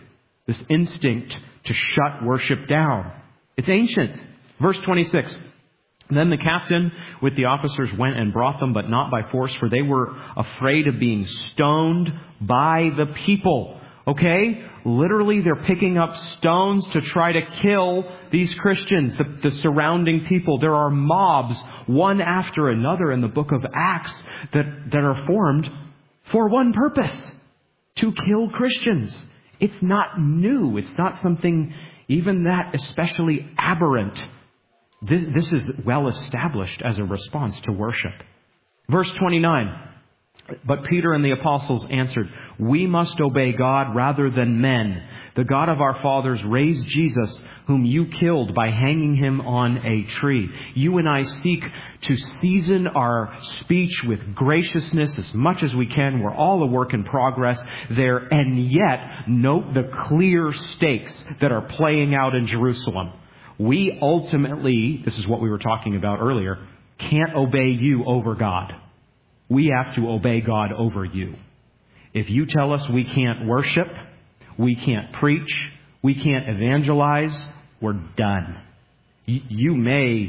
This instinct to shut worship down. It's ancient. Verse 26. Then the captain with the officers went and brought them, but not by force, for they were afraid of being stoned by the people. Okay? Literally, they're picking up stones to try to kill these Christians, the surrounding people. There are mobs, one after another in the book of Acts, that are formed for one purpose: to kill Christians. It's not new. It's not something even that especially aberrant. This is well established as a response to worship. Verse 29. But Peter and the apostles answered, "We must obey God rather than men. The God of our fathers raised Jesus, whom you killed by hanging him on a tree. You and I seek to season our speech with graciousness as much as we can. We're all a work in progress there. And yet, note the clear stakes that are playing out in Jerusalem. We ultimately, this is what we were talking about earlier, can't obey you over God. We have to obey God over you. If you tell us we can't worship, we can't preach, we can't evangelize, we're done. You may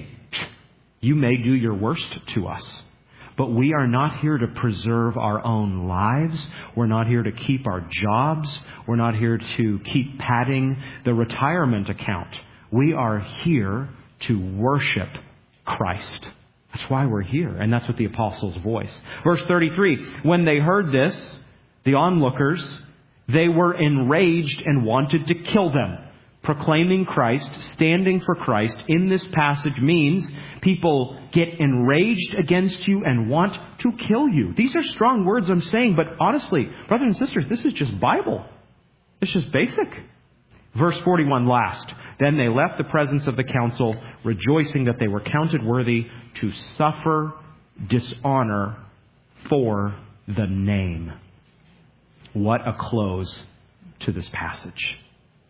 do your worst to us, but we are not here to preserve our own lives. We're not here to keep our jobs. We're not here to keep padding the retirement account. We are here to worship Christ. That's why we're here. And that's what the apostles' voice. Verse 33, when they heard this, the onlookers, they were enraged and wanted to kill them. Proclaiming Christ, standing for Christ in this passage means people get enraged against you and want to kill you. These are strong words I'm saying, but honestly, brothers and sisters, this is just Bible. It's just basic. Verse 41 last. Then they left the presence of the council, rejoicing that they were counted worthy to suffer dishonor for the name. What a close to this passage.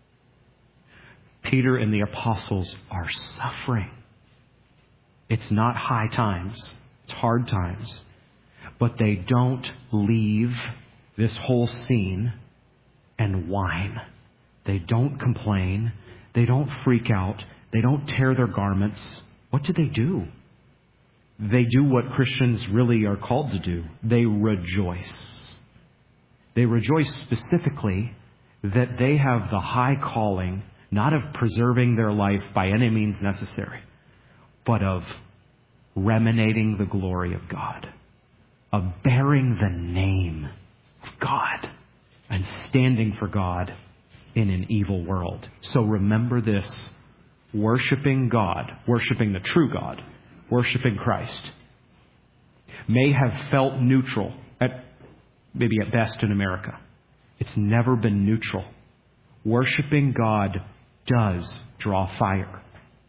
Peter and the apostles are suffering. It's not high times. It's hard times. But they don't leave this whole scene and whine. They don't complain. They don't freak out. They don't tear their garments. What do? They do what Christians really are called to do. They rejoice. They rejoice specifically that they have the high calling, not of preserving their life by any means necessary, but of emanating the glory of God, of bearing the name of God and standing for God in an evil world. So remember this: worshiping God, worshiping the true God, worshiping Christ may have felt neutral maybe at best in America. It's never been neutral. Worshiping God does draw fire.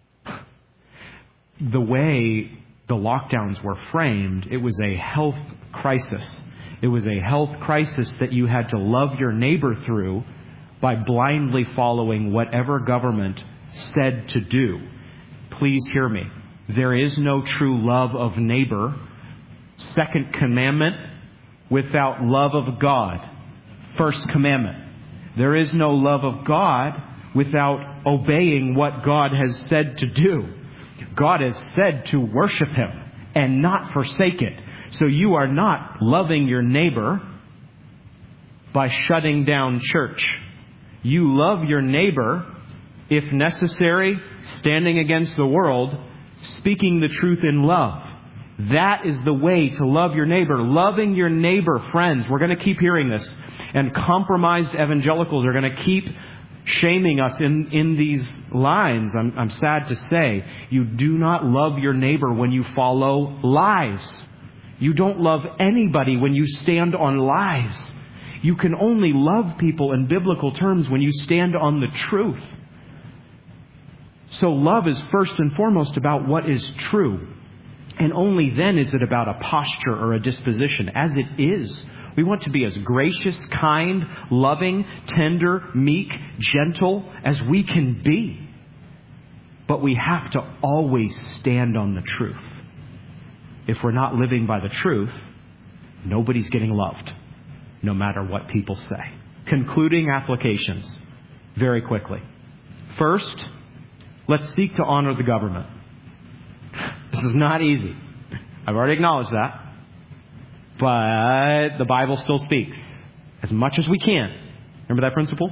The way the lockdowns were framed, it was a health crisis. It was a health crisis that you had to love your neighbor through by blindly following whatever government said to do. Please hear me. There is no true love of neighbor. Second commandment, without love of God. First commandment. There is no love of God without obeying what God has said to do. God has said to worship Him and not forsake it. So you are not loving your neighbor by shutting down church. You love your neighbor, if necessary, standing against the world, speaking the truth in love. That is the way to love your neighbor. Loving your neighbor, friends. We're going to keep hearing this. And compromised evangelicals are going to keep shaming us in these lines. I'm sad to say. You do not love your neighbor when you follow lies. You don't love anybody when you stand on lies. You can only love people in biblical terms when you stand on the truth. So love is first and foremost about what is true. And only then is it about a posture or a disposition, as it is. We want to be as gracious, kind, loving, tender, meek, gentle as we can be. But we have to always stand on the truth. If we're not living by the truth, nobody's getting loved, no matter what people say. Concluding applications. very quickly. First, let's seek to honor the government. This is not easy. I've already acknowledged that. But the Bible still speaks as much as we can. Remember that principle?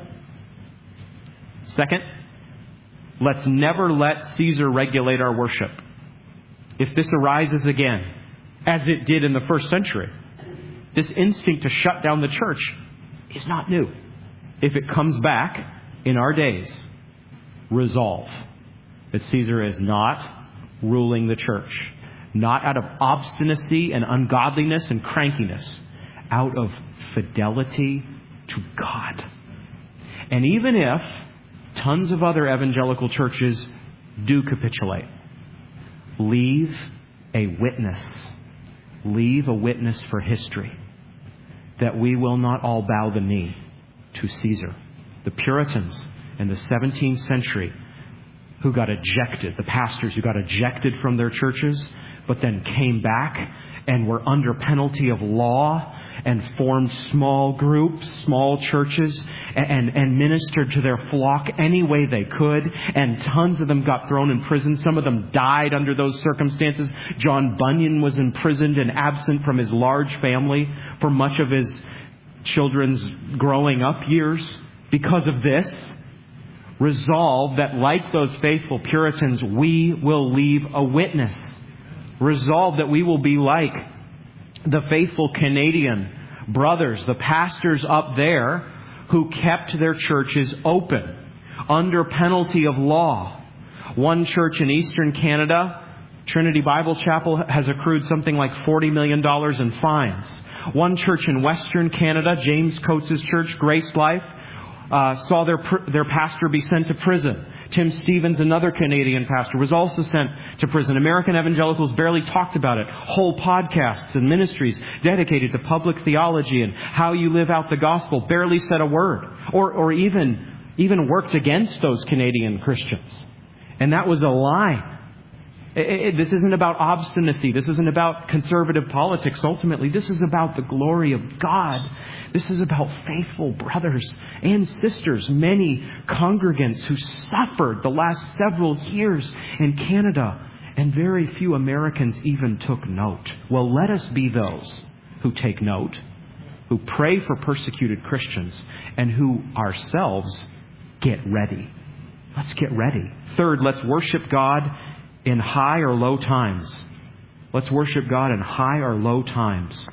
Second, let's never let Caesar regulate our worship. If this arises again, as it did in the first century, this instinct to shut down the church is not new. If it comes back in our days, resolve that Caesar is not ruling the church. Not out of obstinacy and ungodliness and crankiness, out of fidelity to God. And even if tons of other evangelical churches do capitulate, leave a witness. Leave a witness for history that we will not all bow the knee to Caesar. The Puritans in the 17th century who got ejected, the pastors who got ejected from their churches, but then came back and were under penalty of law and formed small groups, small churches, and ministered to their flock any way they could. And tons of them got thrown in prison. Some of them died under those circumstances. John Bunyan was imprisoned and absent from his large family for much of his children's growing up years because of this. Resolve that, like those faithful Puritans, we will leave a witness. Resolve that we will be like the faithful Canadian brothers, the pastors up there who kept their churches open under penalty of law. One church in Eastern Canada, Trinity Bible Chapel, has accrued something like $40 million in fines. One church in Western Canada, James Coates' church, Grace Life, saw their pastor be sent to prison. Tim Stevens, another Canadian pastor, was also sent to prison. American evangelicals barely talked about it. Whole podcasts and ministries dedicated to public theology and how you live out the gospel barely said a word. Or even worked against those Canadian Christians. And that was a lie. This isn't about obstinacy. This isn't about conservative politics. Ultimately, this is about the glory of God. This is about faithful brothers and sisters, many congregants who suffered the last several years in Canada, and very few Americans even took note. Well, let us be those who take note, who pray for persecuted Christians, and who ourselves get ready. Let's get ready. Third, let's worship God in high or low times. Let's worship God in high or low times.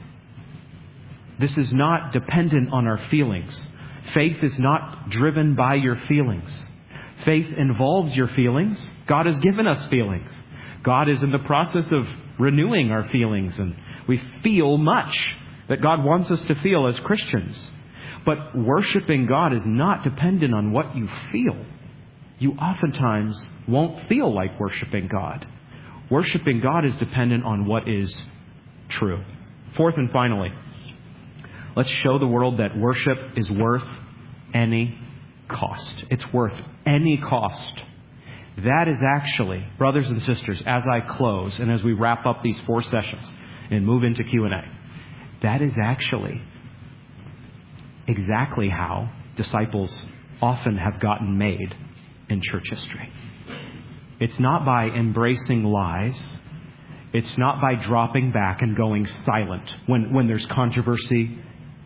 This is not dependent on our feelings. Faith is not driven by your feelings. Faith involves your feelings. God has given us feelings. God is in the process of renewing our feelings, and we feel much that God wants us to feel as Christians. But worshiping God is not dependent on what you feel. You oftentimes won't feel like worshiping God. Worshiping God is dependent on what is true. Fourth and finally, let's show the world that worship is worth any cost. It's worth any cost. That is actually, brothers and sisters, as I close and as we wrap up these 4 sessions and move into Q&A, that is actually exactly how disciples often have gotten made in church history. It's not by embracing lies. It's not by dropping back and going silent when there's controversy.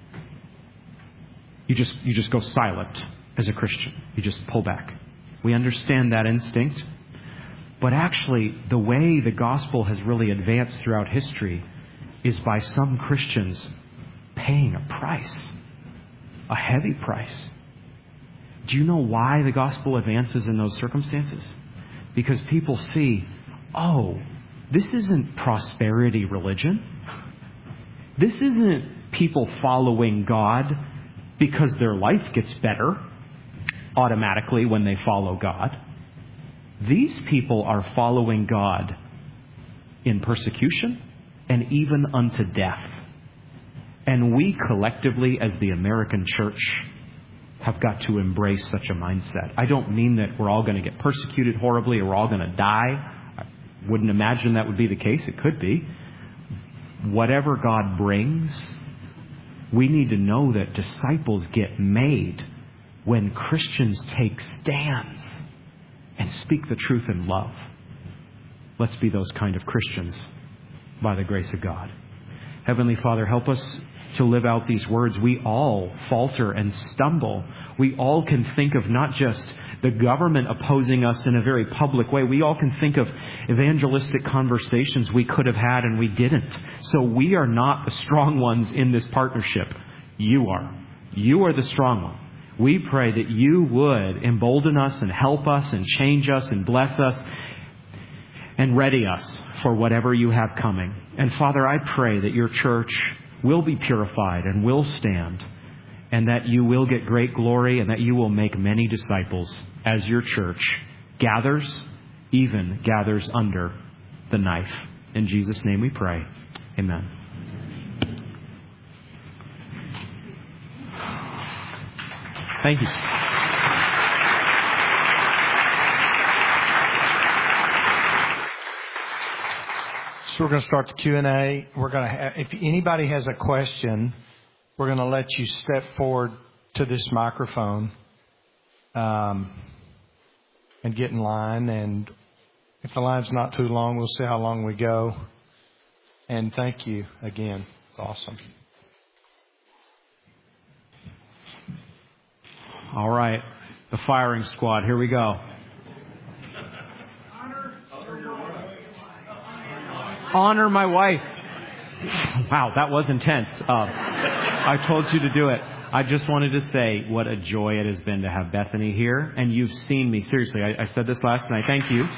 You just go silent as a Christian. You just pull back. We understand that instinct. But actually, the way the gospel has really advanced throughout history is by some Christians paying a price, a heavy price. Do you know why the gospel advances in those circumstances? Because people see, oh, this isn't prosperity religion. This isn't people following God because their life gets better automatically when they follow God. These people are following God in persecution and even unto death. And we collectively, as the American church, have got to embrace such a mindset. I don't mean that we're all going to get persecuted horribly or we're all going to die. I wouldn't imagine that would be the case. It could be. Whatever God brings, we need to know that disciples get made when Christians take stands and speak the truth in love. Let's be those kind of Christians by the grace of God. Heavenly Father, help us to live out these words. We all falter and stumble. We all can think of not just the government opposing us in a very public way. We all can think of evangelistic conversations we could have had and we didn't. So we are not the strong ones in this partnership. You are. You are the strong one. We pray that you would embolden us and help us and change us and bless us and ready us for whatever you have coming. And Father, I pray that your church will be purified and will stand, and that you will get great glory, and that you will make many disciples as your church gathers, even gathers under the knife. In Jesus' name we pray. Amen. Thank you. So we're going to start the Q&A. We're going to if anybody has a question, we're going to let you step forward to this microphone and get in line. And if the line's not too long, we'll see how long we go. And thank you again. It's awesome. All right. The firing squad. Here we go. Honor my wife. Wow, that was intense. I told you to do it. I just wanted to say what a joy it has been to have Bethany here. And you've seen me. Seriously, I said this last night. Thank you.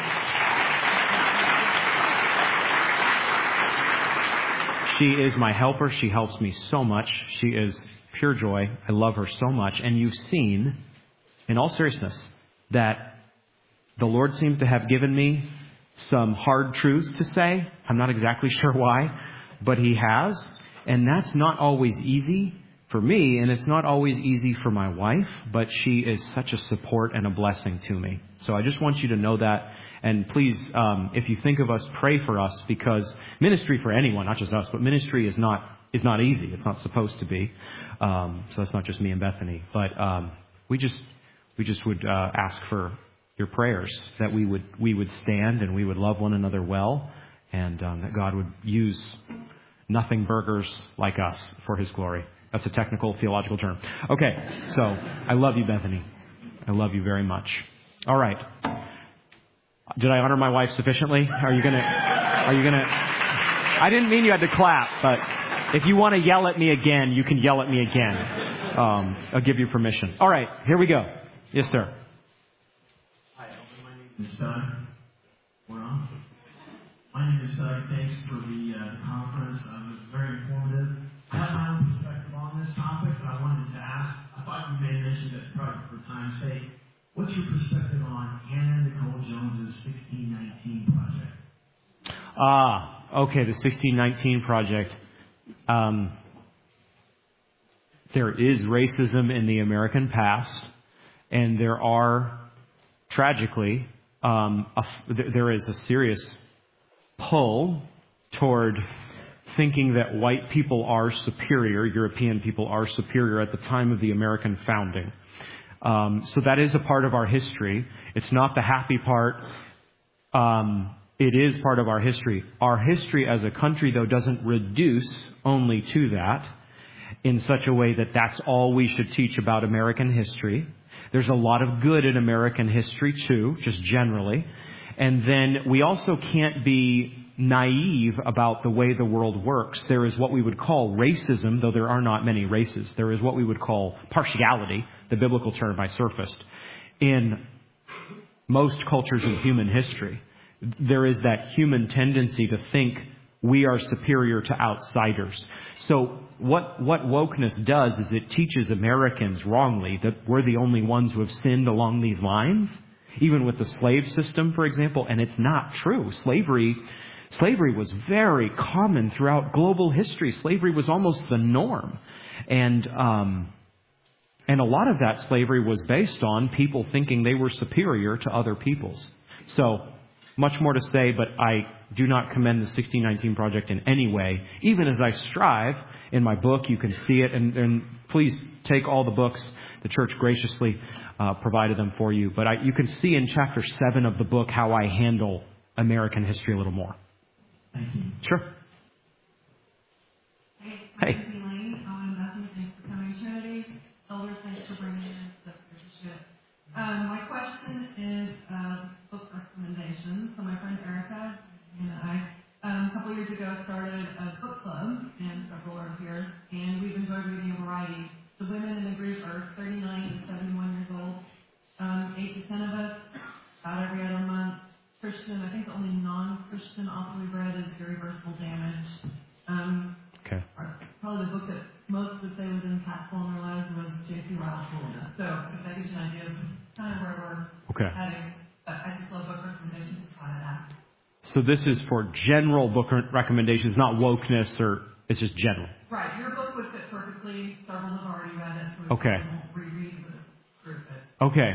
She is my helper. She helps me so much. She is pure joy. I love her so much. And you've seen, in all seriousness, that the Lord seems to have given me some hard truths to say. I'm not exactly sure why, but He has. And that's not always easy for me, and it's not always easy for my wife, but she is such a support and a blessing to me. So I just want you to know that. And please, if you think of us, pray for us, because ministry for anyone, not just us, but ministry is not easy. It's not supposed to be. So it's not just me and Bethany. But we just would ask for your prayers, that we would stand and we would love one another well, and that God would use nothing burgers like us for His glory. That's a technical theological term. Okay, so I love you, Bethany. I love you very much. All right. Did I honor my wife sufficiently? Are you gonna? I didn't mean you had to clap, but if you want to yell at me again, you can yell at me again. I'll give you permission. All right, here we go. Yes, sir. Hi, my name is Doug. We're on. My name is Doug. Thanks for the conference. It was very informative. I have my own perspective on this topic, but I wanted to ask, I thought you may mention it probably for time's sake. What's your perspective on Hannah Nicole Jones's 1619 project? Okay, the 1619 project. There is racism in the American past, and there are, tragically, there is a serious pull toward thinking that white people are superior, European people are superior at the time of the American founding. So that is a part of our history. It's not the happy part. It is part of our history. Our history as a country, though, doesn't reduce only to that in such a way that that's all we should teach about American history. There's a lot of good in American history, too, just generally. And then we also can't be naive about the way the world works. There is what we would call racism, though there are not many races. There is what we would call partiality, the biblical term I surfaced, in most cultures of human history. There is that human tendency to think we are superior to outsiders. So what wokeness does is it teaches Americans wrongly that we're the only ones who have sinned along these lines, even with the slave system, for example, and it's not true. Slavery was very common throughout global history. Slavery was almost the norm. And a lot of that slavery was based on people thinking they were superior to other peoples. So much more to say, but I do not commend the 1619 Project in any way, even as I strive. In my book, you can see it, and please take all the books The church graciously provided them for you. But you can see in chapter 7 of the book how I handle American history a little more. Thank you. Sure. Hey. My name's Elaine. Bethany, thanks for coming. Trinity, elders, thanks for bringing in the leadership. My question is book recommendations. So my friend Erica and I, a couple years ago, started a book club, and several are here, and we've enjoyed reading a variety. The women in the group are 39 to 71 years old. 8 to 10 of us, about every other month. Christian, I think the only non-Christian author we've read is Irreversible Damage. Okay. Probably the book that most would say was impactful in their lives was J.C. Ryle's Holiness. So if that gives you an idea of kind of where we're heading. But I just love book recommendations to try it out. So this is for general book recommendations, not wokeness, or it's just general. Right. Your book would fit perfectly. Several have already read it. So Okay. We won't reread the group. Okay.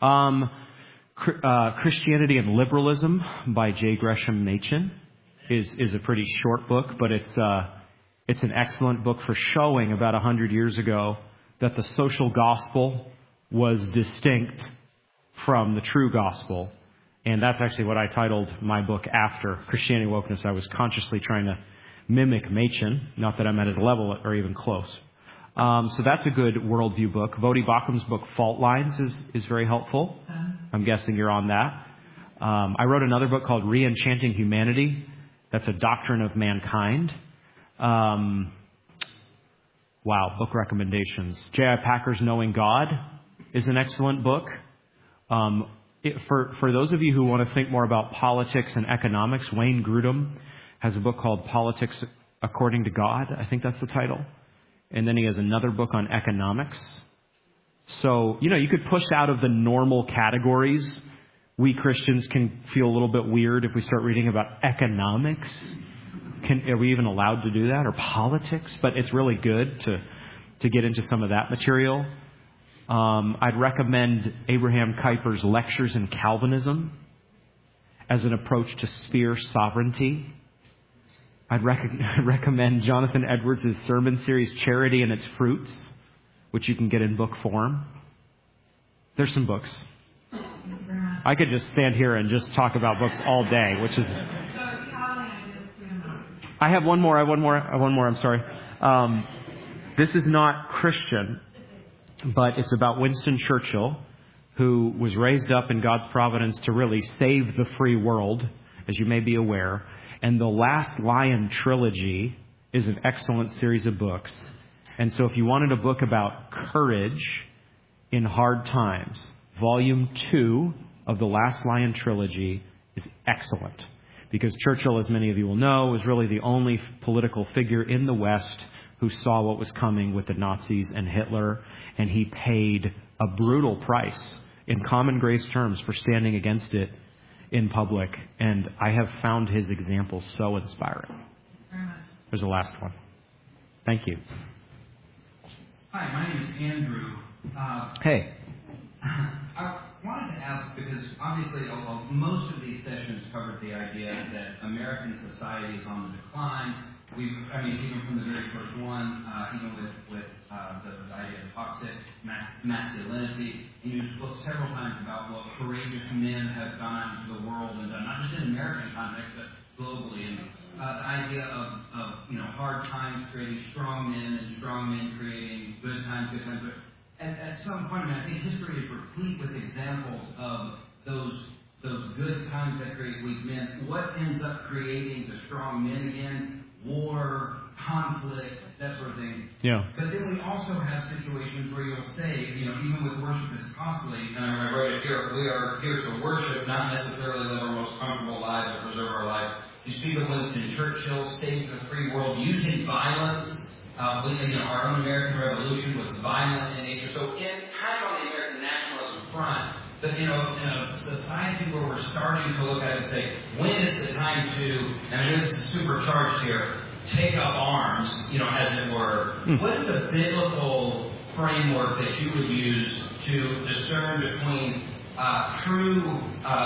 Christianity and Liberalism by J. Gresham Machen is a pretty short book, but it's an excellent book for showing about 100 years ago that the social gospel was distinct from the true gospel. And that's actually what I titled my book after, Christianity and Wokeness. I was consciously trying to mimic Machen, not that I'm at his level or even close. So that's a good worldview book. Vodi Bachum's book, Fault Lines, is very helpful. I'm guessing you're on that. I wrote another book called Re-Enchanting Humanity. That's a doctrine of mankind. Wow, book recommendations. J.I. Packer's Knowing God is an excellent book. For those of you who want to think more about politics and economics, Wayne Grudem has a book called Politics According to God. I think that's the title. And then he has another book on economics. So, you could push out of the normal categories. We Christians can feel a little bit weird if we start reading about economics. Are we even allowed to do that? Or politics? But it's really good to get into some of that material. I'd recommend Abraham Kuyper's Lectures in Calvinism as an approach to sphere sovereignty. I'd recommend Jonathan Edwards' sermon series, Charity and Its Fruits, which you can get in book form. There's some books. I could just stand here and just talk about books all day, which is... I have one more. I'm sorry. This is not Christian, but it's about Winston Churchill, who was raised up in God's providence to really save the free world, as you may be aware. And the Last Lion trilogy is an excellent series of books. And so if you wanted a book about courage in hard times, Volume 2 of the Last Lion trilogy is excellent. Because Churchill, as many of you will know, was really the only political figure in the West who saw what was coming with the Nazis and Hitler. And he paid a brutal price in common grace terms for standing against it in public, and I have found his example so inspiring. There's the last one. Thank you. Hi, my name is Andrew. Hey. I wanted to ask, because obviously most of these sessions covered the idea that American society is on the decline. Even from the very first one, even with the idea of toxic masculinity, and you spoke several times about what courageous men have gone out into the world and done, not just in American context, but globally. And the idea of hard times creating strong men and strong men creating good times. But at some point, I think history is replete with examples of those good times that create weak men. What ends up creating the strong men again? War, conflict, that sort of thing. Yeah. But then we also have situations where you'll say, even with worship is costly, and I wrote it here, we are here to worship, not necessarily live our most comfortable lives or preserve our lives. You speak of Winston Churchill, saving the free world, using violence. Our own American Revolution was violent in nature. So kind of on the American nationalism front, but in a society where we're starting to look at it and say, when is the time to, and I know this is supercharged here, take up arms, as it were. What is a biblical framework that you would use to discern between true,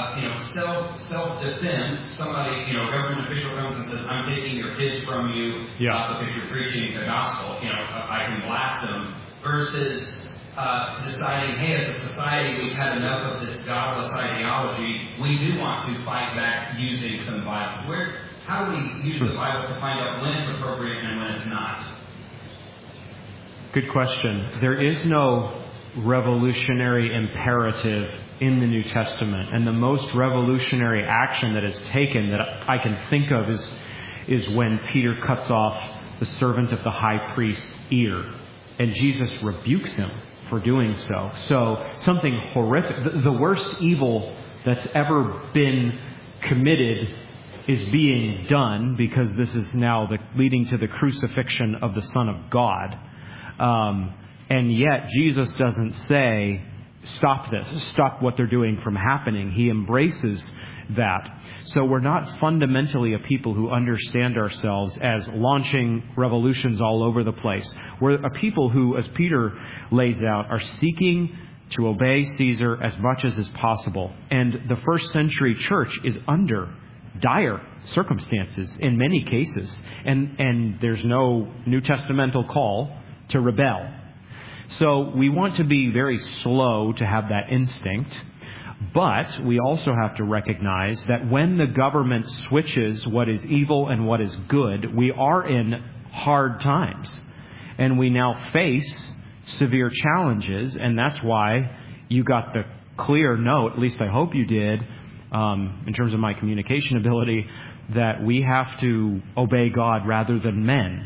self-defense? Somebody, government official comes and says, I'm taking your kids from you because you're preaching the gospel. I can blast them. Versus deciding, hey, as a society, we've had enough of this godless ideology. We do want to fight back using some violence. How do we use the Bible to find out when it's appropriate and when it's not? Good question. There is no revolutionary imperative in the New Testament, and the most revolutionary action that is taken that I can think of is when Peter cuts off the servant of the high priest's ear, and Jesus rebukes him for doing so. So something horrific, the worst evil that's ever been committed is being done, because this is now leading to the crucifixion of the Son of God. And yet Jesus doesn't say, stop this, stop what they're doing from happening. He embraces that. So we're not fundamentally a people who understand ourselves as launching revolutions all over the place. We're a people who, as Peter lays out, are seeking to obey Caesar as much as is possible. And the first century church is under dire circumstances in many cases. And there's no New Testamental call to rebel. So we want to be very slow to have that instinct. But we also have to recognize that when the government switches what is evil and what is good, we are in hard times. And we now face severe challenges. And that's why you got the clear note, at least I hope you did, in terms of my communication ability, that we have to obey God rather than men.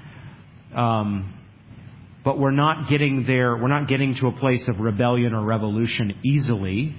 But we're not getting there. We're not getting to a place of rebellion or revolution easily.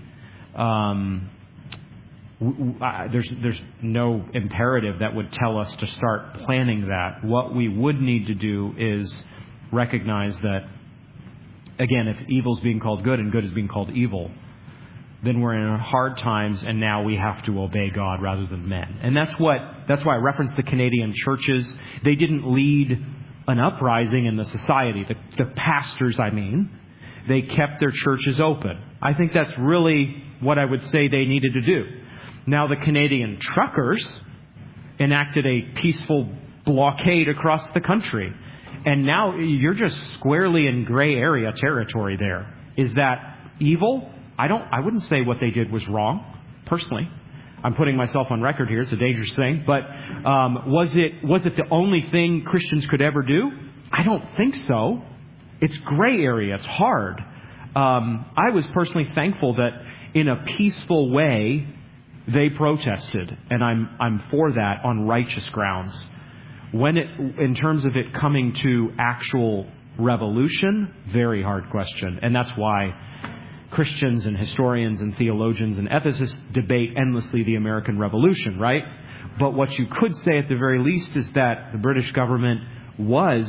There's no imperative that would tell us to start planning that. What we would need to do is recognize that, again, if evil is being called good and good is being called evil, then we're in hard times, and now we have to obey God rather than men. And that's why I referenced the Canadian churches. They didn't lead an uprising in the society. The pastors, they kept their churches open. I think that's really what I would say they needed to do. Now the Canadian truckers enacted a peaceful blockade across the country. And now you're just squarely in gray area territory there. Is that evil? I wouldn't say what they did was wrong, personally. I'm putting myself on record here. It's a dangerous thing. But was it the only thing Christians could ever do? I don't think so. It's gray area. It's hard. I was personally thankful that in a peaceful way they protested, and I'm for that on righteous grounds. In terms of it coming to actual revolution, very hard question. And that's why Christians and historians and theologians and ethicists debate endlessly the American Revolution, right? But what you could say at the very least is that the British government was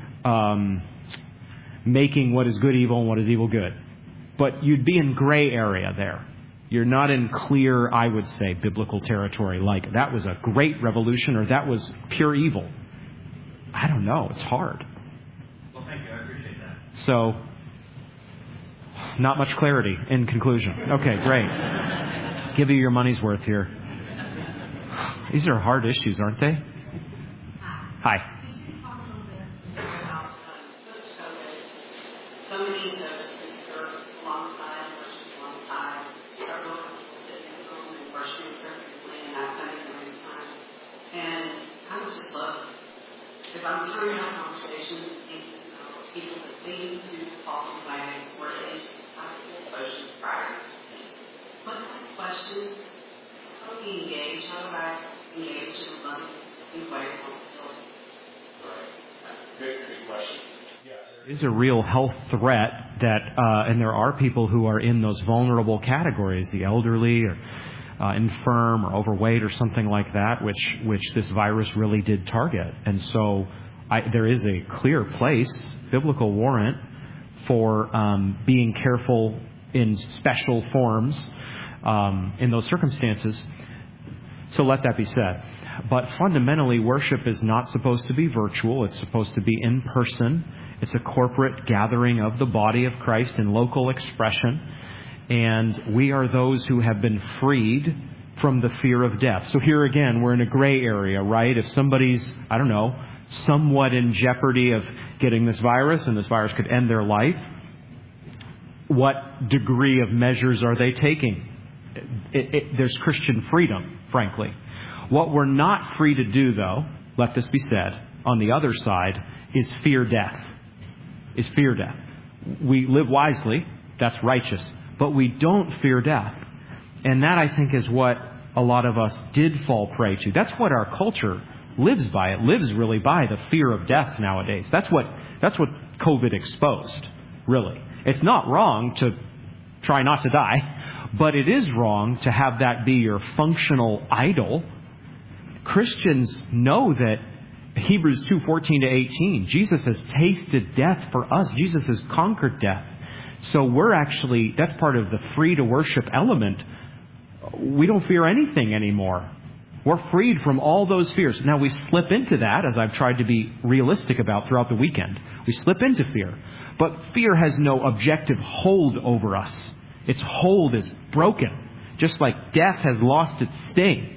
making what is good evil and what is evil good. But you'd be in gray area there. You're not in clear, I would say, biblical territory, like that was a great revolution or that was pure evil. I don't know. It's hard. Well, thank you. I appreciate that. So, not much clarity in conclusion. Okay, great. Give you your money's worth here. These are hard issues, aren't they? Hi. Could you talk a little bit about post-COVID? So many of those who serve alongside, worship alongside, are real sitting at home and worshiping perfectly and that kind of thing time. And I would just love, if I'm trying to have conversations with people that seem to fall away, or at least devotion prior. What kind of questions? How do we engage? How do I engage in a loving way? Good question. It is a real health threat that, and there are people who are in those vulnerable categories, the elderly or infirm or overweight or something like that, which this virus really did target. And so there is a clear place, biblical warrant, for being careful in special forms in those circumstances. So let that be said. But fundamentally, worship is not supposed to be virtual. It's supposed to be in person. It's a corporate gathering of the body of Christ in local expression. And we are those who have been freed from the fear of death. So here again, we're in a gray area, right? If somebody's, somewhat in jeopardy of getting this virus, and this virus could end their life, what degree of measures are they taking? There's Christian freedom, frankly. What we're not free to do, though, let this be said, on the other side, is fear death. We live wisely, that's righteous, but we don't fear death. And that, I think, is what a lot of us did fall prey to. That's what our culture lives by. It lives really by the fear of death nowadays. That's what COVID exposed, really. It's not wrong to try not to die, but it is wrong to have that be your functional idol. Christians know that Hebrews 2:14-18, Jesus has tasted death for us. Jesus has conquered death. So we're actually, that's part of the free to worship element. We don't fear anything anymore. We're freed from all those fears. Now we slip into that, as I've tried to be realistic about throughout the weekend. We slip into fear. But fear has no objective hold over us. Its hold is broken, just like death has lost its sting.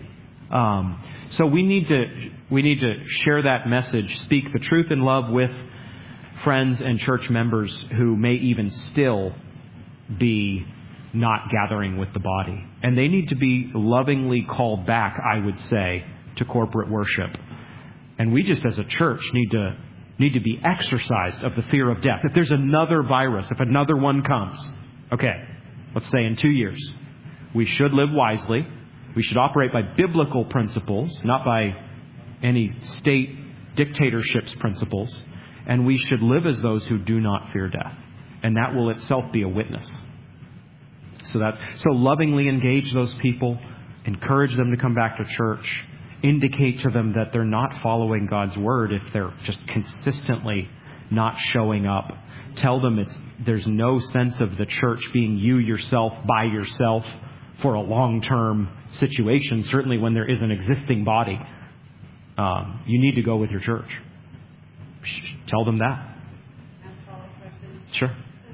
So we need to share that message, speak the truth in love with friends and church members who may even still be not gathering with the body. And they need to be lovingly called back, I would say, to corporate worship. And we just as a church need to be exercised of the fear of death. If there's another virus, if another one comes, okay, let's say in 2 years, we should live wisely. We should operate by biblical principles, not by any state dictatorship's principles. And we should live as those who do not fear death. And that will itself be a witness. So lovingly engage those people, encourage them to come back to church, indicate to them that they're not following God's word if they're just consistently not showing up. Tell them there's no sense of the church being you yourself by yourself for a long-term situation, certainly when there is an existing body. You need to go with your church. Tell them that. Sure.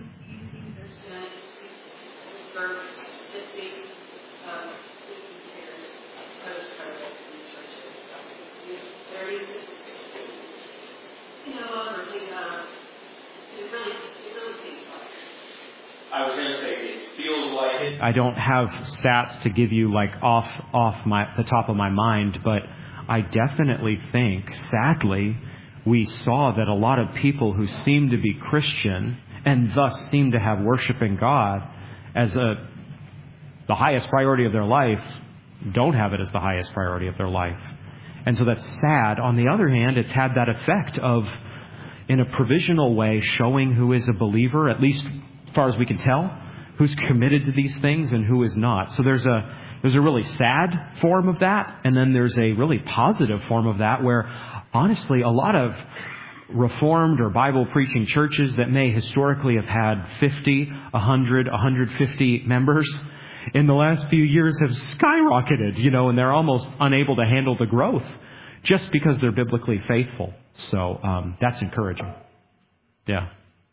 I was going to say, it feels like I don't have stats to give you like off the top of my mind, but I definitely think, sadly, we saw that a lot of people who seem to be Christian and thus seem to have worshiping God as the highest priority of their life don't have it as the highest priority of their life. And so that's sad. On the other hand, it's had that effect of, in a provisional way, showing who is a believer, at least as far as we can tell, who's committed to these things and who is not. So there's a really sad form of that, and then there's a really positive form of that where, honestly, a lot of Reformed or Bible-preaching churches that may historically have had 50, 100, 150 members in the last few years have skyrocketed, and they're almost unable to handle the growth just because they're biblically faithful. So that's encouraging. Yeah.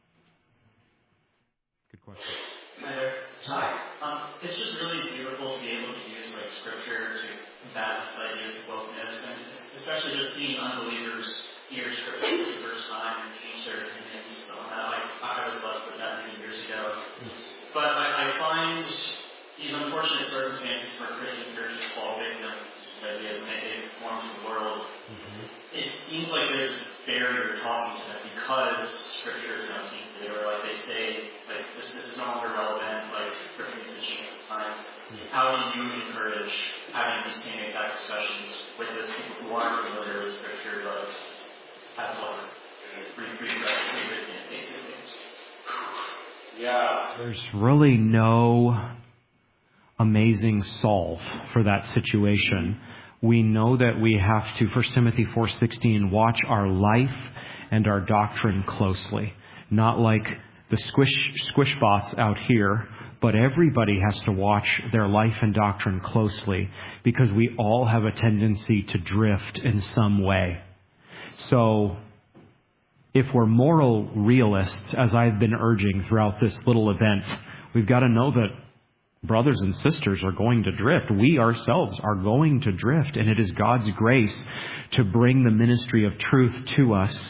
Good question. Hi. It's just really beautiful to be able to use scripture to combat this idea of wokeness, and especially just seeing unbelievers hear scripture for the first time and change their opinions on that. I was blessed with that many years ago. But I find these unfortunate circumstances where Christian churches fall victim to these ideas and they conform to the world. It seems like there's a barrier talking to them because scripture is not tainted, or they say this is no longer relevant, scripture needs to change with times. How do you encourage having these same exact discussions with those people who aren't familiar with scripture but have rewritten it basically? Yeah. There's really no amazing solve for that situation. We know that we have to, 1 Timothy 4:16, watch our life and our doctrine closely. Not like the squish bots out here, but everybody has to watch their life and doctrine closely because we all have a tendency to drift in some way. So if we're moral realists, as I've been urging throughout this little event, we've got to know that brothers and sisters are going to drift. We ourselves are going to drift. And it is God's grace to bring the ministry of truth to us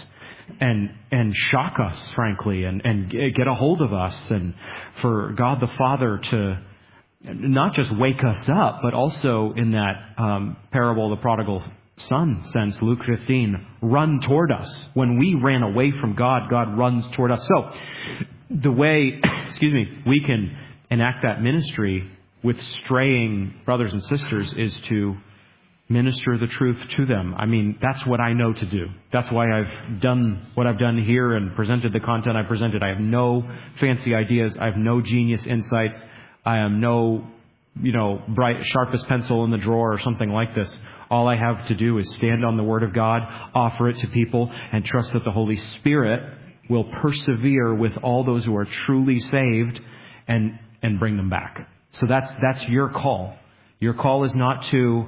and shock us, frankly, and get a hold of us, and for God the Father to not just wake us up, but also in that parable of the prodigal son sense, Luke 15, run toward us. When we ran away from God, God runs toward us. So the way, we can enact that ministry with straying brothers and sisters is to minister the truth to them. I mean, that's what I know to do. That's why I've done what I've done here and presented the content I presented. I have no fancy ideas. I have no genius insights. I am no, bright, sharpest pencil in the drawer or something like this. All I have to do is stand on the Word of God, offer it to people, and trust that the Holy Spirit will persevere with all those who are truly saved and bring them back. So that's your call. Your call is not to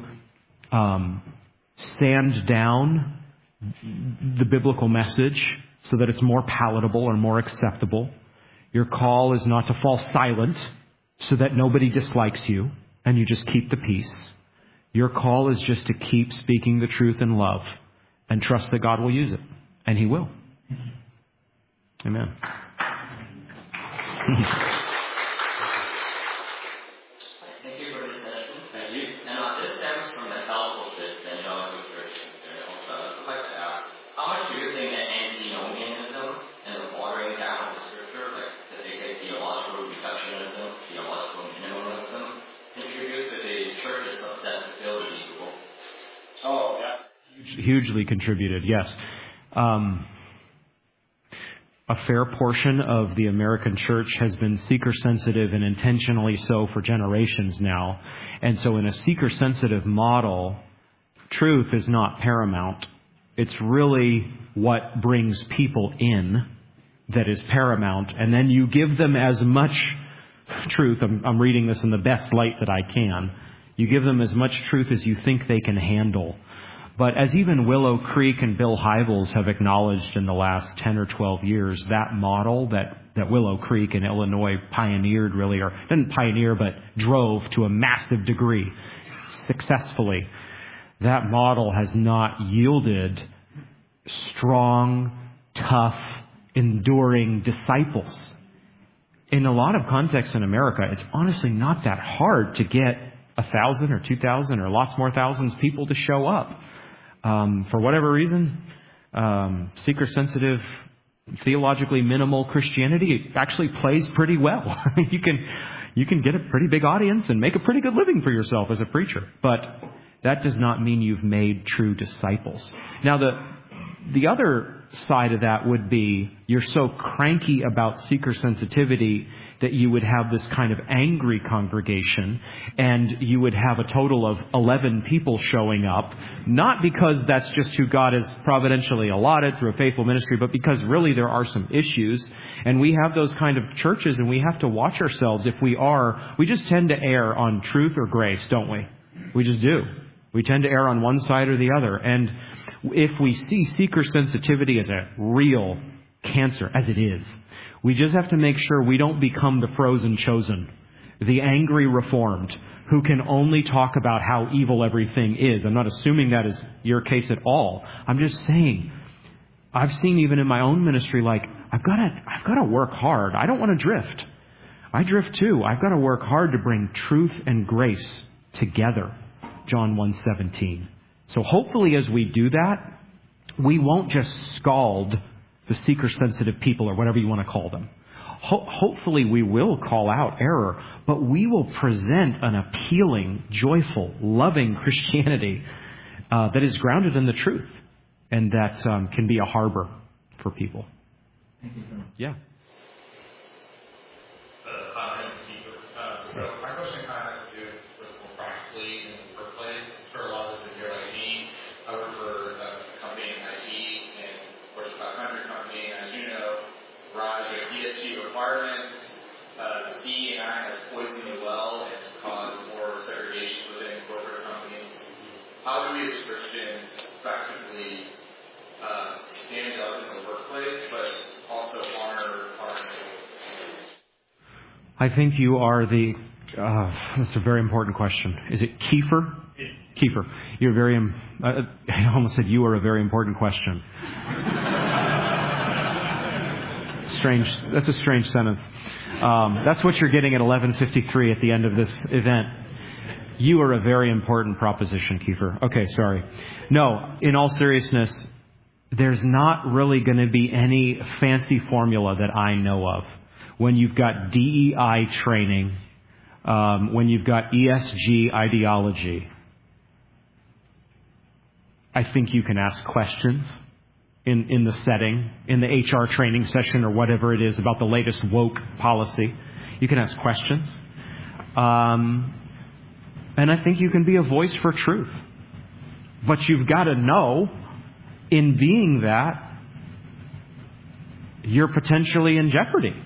sand down the biblical message so that it's more palatable or more acceptable. Your call is not to fall silent so that nobody dislikes you and you just keep the peace. Your call is just to keep speaking the truth in love and trust that God will use it. And He will. Amen. Thank you for this session. Thank you. And this stems from the help of the evangelical church. Also, I'd like to ask, how much do you think that antinomianism and the watering down of the scripture, like that they say theological reductionism, theological minimalism, contribute to the church's susceptibility to evil? Oh, yeah. Hugely contributed, yes. A fair portion of the American church has been seeker-sensitive, and intentionally so, for generations now. And so in a seeker-sensitive model, truth is not paramount. It's really what brings people in that is paramount. And then you give them as much truth. I'm reading this in the best light that I can. You give them as much truth as you think they can handle. But as even Willow Creek and Bill Hybels have acknowledged in the last 10 or 12 years, that model that Willow Creek in Illinois pioneered really, or didn't pioneer, but drove to a massive degree successfully, that model has not yielded strong, tough, enduring disciples. In a lot of contexts in America, it's honestly not that hard to get 1,000 or 2,000 or lots more thousands people to show up. For whatever reason, seeker-sensitive, theologically minimal Christianity actually plays pretty well. You can get a pretty big audience and make a pretty good living for yourself as a preacher. But that does not mean you've made true disciples. Now, the other side of that would be you're so cranky about seeker sensitivity that you would have this kind of angry congregation, and you would have a total of 11 people showing up, not because that's just who God has providentially allotted through a faithful ministry, but because really there are some issues, and we have those kind of churches, and we have to watch ourselves if we just tend to err on truth or grace, don't we? We just do. We tend to err on one side or the other, and if we see seeker sensitivity as a real cancer, as it is, we just have to make sure we don't become the frozen chosen, the angry reformed, who can only talk about how evil everything is. I'm not assuming that is your case at all. I'm just saying, I've seen even in my own ministry, like, I've got to work hard. I don't want to drift. I drift too. I've got to work hard to bring truth and grace together. John 1:17. So hopefully as we do that, we won't just scald the seeker-sensitive people, or whatever you want to call them. Hopefully we will call out error, but we will present an appealing, joyful, loving Christianity that is grounded in the truth, and that can be a harbor for people. Thank you so much. Yeah. So my question kind of has to do with more practically in the workplace. I'm sure a lot of us in here like me. I work for a company in IT and Fortune 500 company, and as you know, rise of ESG requirements, DE&I has poisoned the well and has caused more segregation within corporate companies. How do we as Christians practically stand up in the workplace, but also honor our neighbor? I think you are that's a very important question. Is it Kiefer? Yeah. Kiefer. You're very, I almost said you are a very important question. strange sentence. That's what you're getting at 11:53 at the end of this event. You are a very important proposition, Kiefer. Okay, sorry. No, in all seriousness, there's not really going to be any fancy formula that I know of. When you've got DEI training, when you've got ESG ideology, I think you can ask questions in the setting, in the HR training session or whatever it is about the latest woke policy. You can ask questions. And I think you can be a voice for truth. But you've got to know, in being that, you're potentially in jeopardy.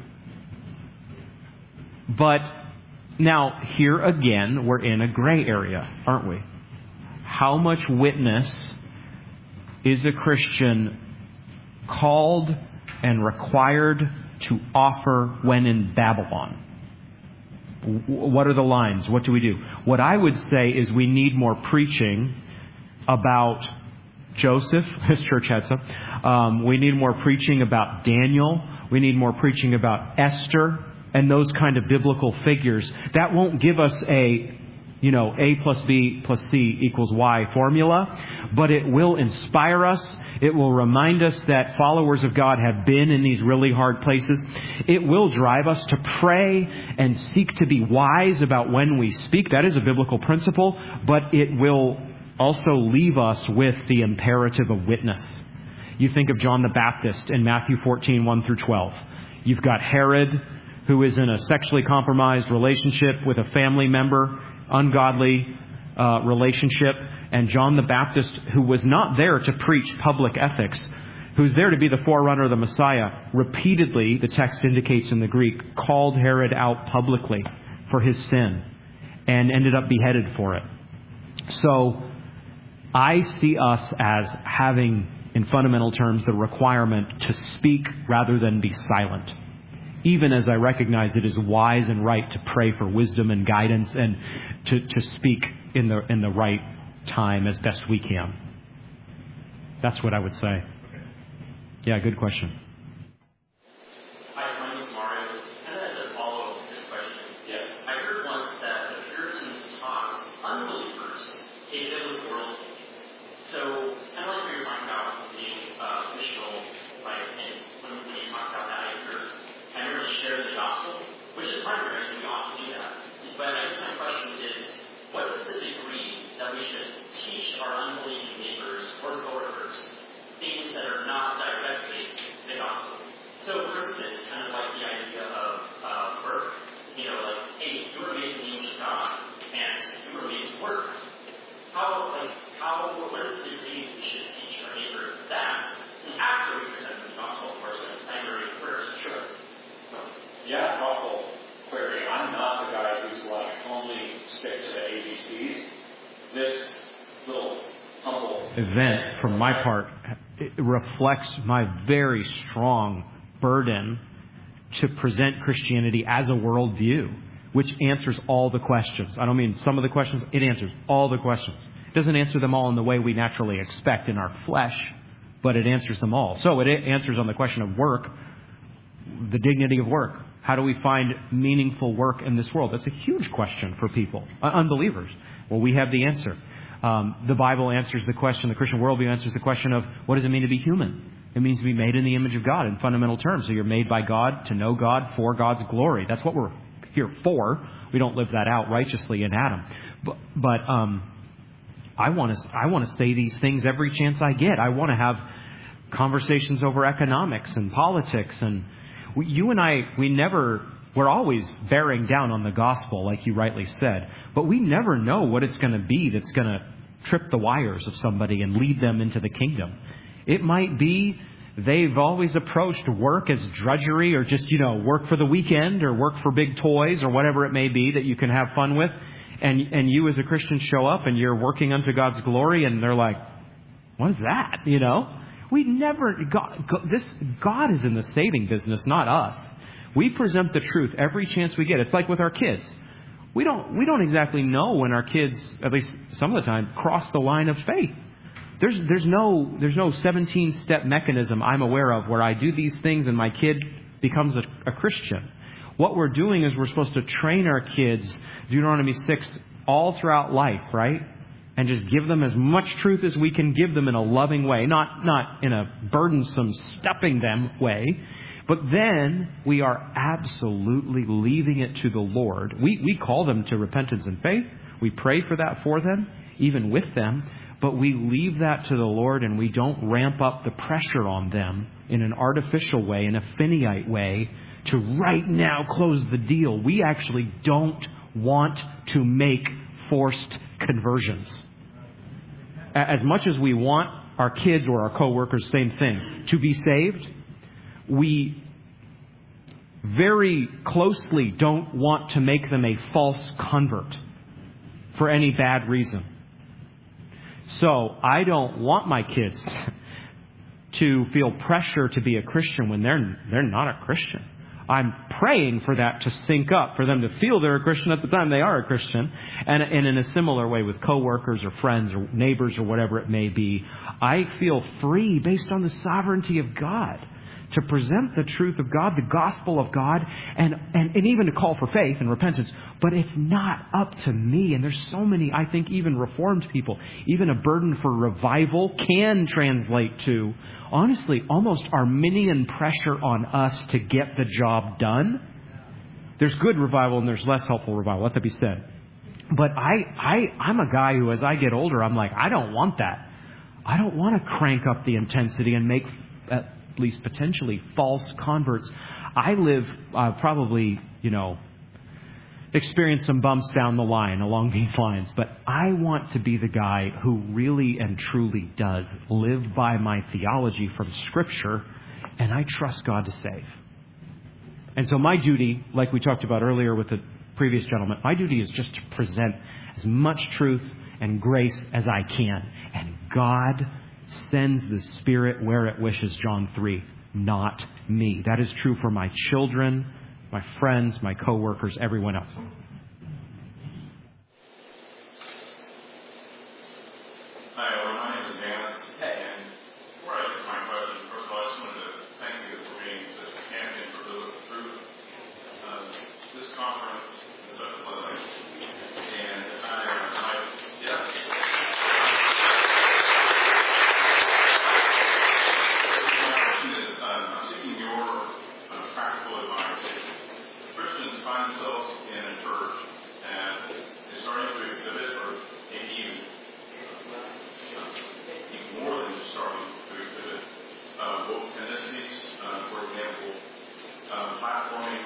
But now, here again, we're in a gray area, aren't we? How much witness is a Christian called and required to offer when in Babylon? What are the lines? What do we do? What I would say is we need more preaching about Joseph. His church had some. We need more preaching about Daniel. We need more preaching about Esther and those kind of biblical figures. That won't give us a A plus B plus C equals Y formula, but it will inspire us. It will remind us that followers of God have been in these really hard places. It will drive us to pray and seek to be wise about when we speak. That is a biblical principle, but it will also leave us with the imperative of witness. You think of John the Baptist in Matthew 14, 1 through 12. You've got Herod, who is in a sexually compromised relationship with a family member, ungodly relationship, and John the Baptist, who was not there to preach public ethics, who's there to be the forerunner of the Messiah, repeatedly, the text indicates in the Greek, called Herod out publicly for his sin and ended up beheaded for it. So I see us as having, in fundamental terms, the requirement to speak rather than be silent. Even as I recognize it is wise and right to pray for wisdom and guidance and to speak in the right time as best we can. That's what I would say. Yeah, good question. Hi, my name is Mario. And as a follow-up to this question, yes, I heard once that the Puritans taught unbelievers a biblical worldview. So, kind of like we were talking about being missional, right? And when you talked about that, I really share the gospel, which is primary, and we ought to do that. But I guess my question is, what is the degree that we should teach our unbelieving neighbors or coworkers things that are not directly the gospel? So, for instance, kind of like the idea of work. Like, hey, you were made in the image of God, and you were made to work. What is the degree we should teach our neighbor that after we present the gospel, of course, as primary first? Sure. Yeah, thoughtful query. I'm not the guy who's like only stick to the ABCs. This little humble event, from my part, it reflects my very strong burden to present Christianity as a worldview, which answers all the questions. I don't mean some of the questions. It answers all the questions. It doesn't answer them all in the way we naturally expect in our flesh, but it answers them all. So it answers on the question of work, the dignity of work. How do we find meaningful work in this world? That's a huge question for people, unbelievers. Well, we have the answer. The Bible answers the question, the Christian worldview answers the question of what does it mean to be human? It means to be made in the image of God in fundamental terms. So you're made by God, to know God, for God's glory. That's what we're here for. We don't live that out righteously in Adam. But I want to say these things every chance I get. I want to have conversations over economics and politics. And you and I, we're always bearing down on the gospel, like you rightly said. But we never know what it's going to be that's going to trip the wires of somebody and lead them into the kingdom. It might be they've always approached work as drudgery or just, work for the weekend or work for big toys or whatever it may be that you can have fun with. And you as a Christian show up and you're working unto God's glory and they're like, what is that? We never, God is in the saving business, not us. We present the truth every chance we get. It's like with our kids. We don't exactly know when our kids, at least some of the time, cross the line of faith. There's no 17-step mechanism I'm aware of where I do these things and my kid becomes a Christian. What we're doing is we're supposed to train our kids, Deuteronomy 6, all throughout life, right? And just give them as much truth as we can give them in a loving way, not in a burdensome, stepping them way. But then we are absolutely leaving it to the Lord. We call them to repentance and faith. We pray for that for them, even with them. But we leave that to the Lord, and we don't ramp up the pressure on them in an artificial way, in a Finneyite way, to right now close the deal. We actually don't want to make forced conversions. As much as we want our kids or our coworkers, same thing, to be saved, we very closely don't want to make them a false convert for any bad reason. So I don't want my kids to feel pressure to be a Christian when they're not a Christian. I'm praying for that to sync up, for them to feel they're a Christian at the time they are a Christian. And in a similar way with coworkers or friends or neighbors or whatever it may be, I feel free based on the sovereignty of God to present the truth of God, the gospel of God, and even to call for faith and repentance. But it's not up to me. And there's so many, I think, even Reformed people, even a burden for revival can translate to, honestly, almost Arminian pressure on us to get the job done. There's good revival and there's less helpful revival. Let that be said. But I'm a guy who, as I get older, I'm like, I don't want that. I don't want to crank up the intensity and make at least potentially false converts. I live probably, experience some bumps down the line along these lines. But I want to be the guy who really and truly does live by my theology from Scripture, and I trust God to save. And so my duty, like we talked about earlier with the previous gentleman, my duty is just to present as much truth and grace as I can. And God sends the Spirit where it wishes, John 3, not me. That is true for my children, my friends, my coworkers, everyone else. Hi, my name is Dennis. And before I get my question, first of all, I just wanted to thank you for being such a champion for the truth. This conference is such a blessing. And I'm seeking your practical advice. Christians find themselves in a church and they're starting to exhibit, or maybe even more than just starting to exhibit, woke tendencies. For example, platforming,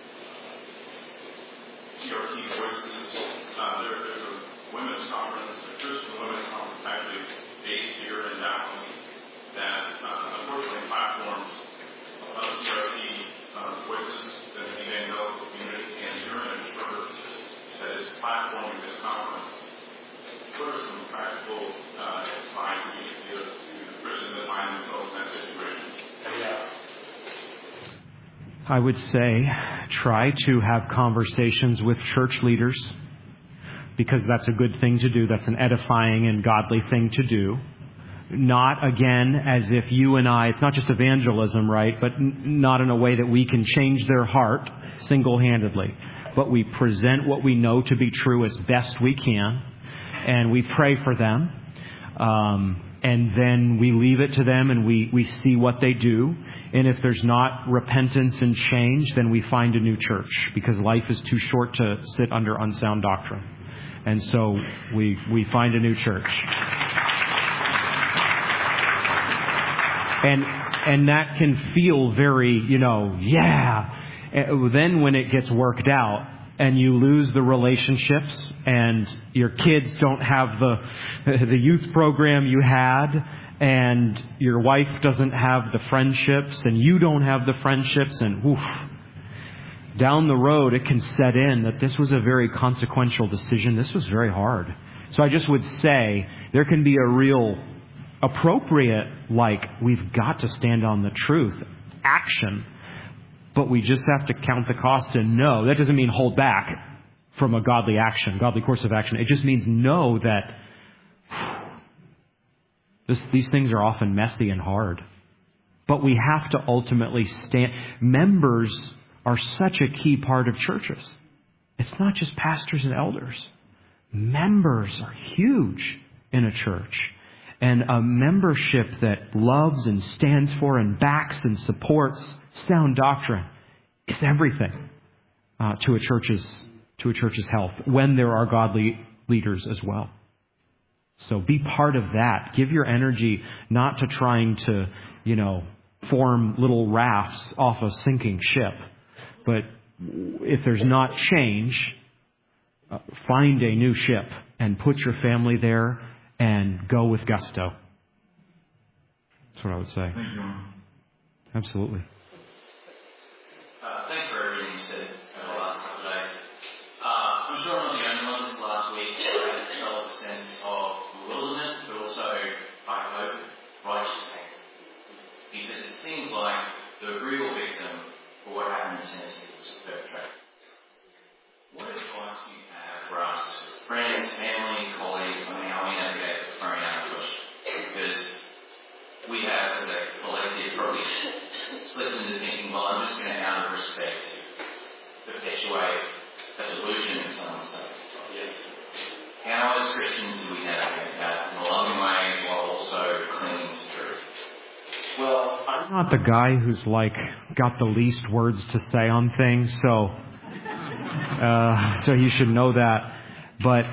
CRT voices. There's a women's conference, a Christian women's conference actually based here in Dallas that unfortunately platforms CRT voices that the evangelical community, and you're in a church that is platforming this conference. What are some practical advice that you can give to the Christians that find themselves in that situation? I would say try to have conversations with church leaders, because that's a good thing to do. That's an edifying and godly thing to do. Not, again, as if you and I, it's not just evangelism, right? But not in a way that we can change their heart single-handedly. But we present what we know to be true as best we can. And we pray for them. And then we leave it to them and we see what they do. And if there's not repentance and change, then we find a new church, because life is too short to sit under unsound doctrine. And so we find a new church. And that can feel very, Then when it gets worked out and you lose the relationships and your kids don't have the youth program you had, and your wife doesn't have the friendships and you don't have the friendships, and down the road it can set in that this was a very consequential decision. This was very hard. So I just would say there can be a real appropriate, we've got to stand on the truth, action, but we just have to count the cost and know. That doesn't mean hold back from a godly course of action. It just means know that these things are often messy and hard. But we have to ultimately stand. Members are such a key part of churches. It's not just pastors and elders. Members are huge in a church. And a membership that loves and stands for and backs and supports sound doctrine is everything to a church's health when there are godly leaders as well. So be part of that. Give your energy not to trying to, form little rafts off a sinking ship. But if there's not change, find a new ship and put your family there and go with gusto. That's what I would say. Thank you. Absolutely. Thanks for everything you said over the last couple of days. I'm sure I'm not the only one this last week that felt a sense of bewilderment, but also, I hope, righteous anger. Because it seems like the real victim for what happened in Tennessee was the perpetrator. What advice do you have for us, friends, family, colleagues, how we navigate the throwing out of question? Because we have, as a collective, probably slipped into thinking, well, I'm just going to, out of respect, perpetuate a delusion in someone's sake. Yes. How, as Christians, do we navigate that in a loving way while also clinging to truth? Well, I'm not the guy who's got the least words to say on things, so you should know that. But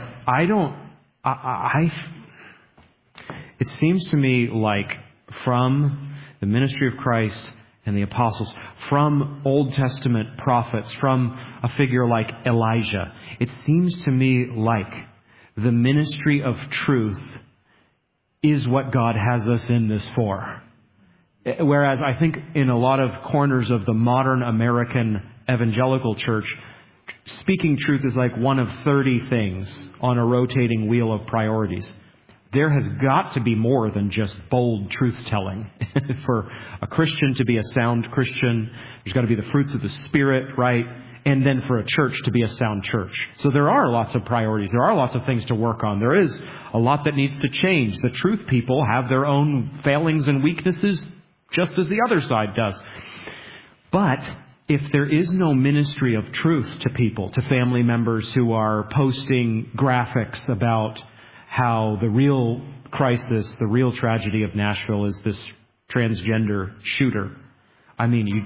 it seems to me like from the ministry of Christ and the apostles, from Old Testament prophets, from a figure like Elijah, it seems to me like the ministry of truth is what God has us in this for. Whereas I think in a lot of corners of the modern American evangelical church, speaking truth is like one of 30 things on a rotating wheel of priorities. There has got to be more than just bold truth-telling. For a Christian to be a sound Christian, there's got to be the fruits of the Spirit, right? And then for a church to be a sound church. So there are lots of priorities. There are lots of things to work on. There is a lot that needs to change. The truth people have their own failings and weaknesses, just as the other side does. But if there is no ministry of truth to people, to family members who are posting graphics about how the real crisis, the real tragedy of Nashville is this transgender shooter. I mean,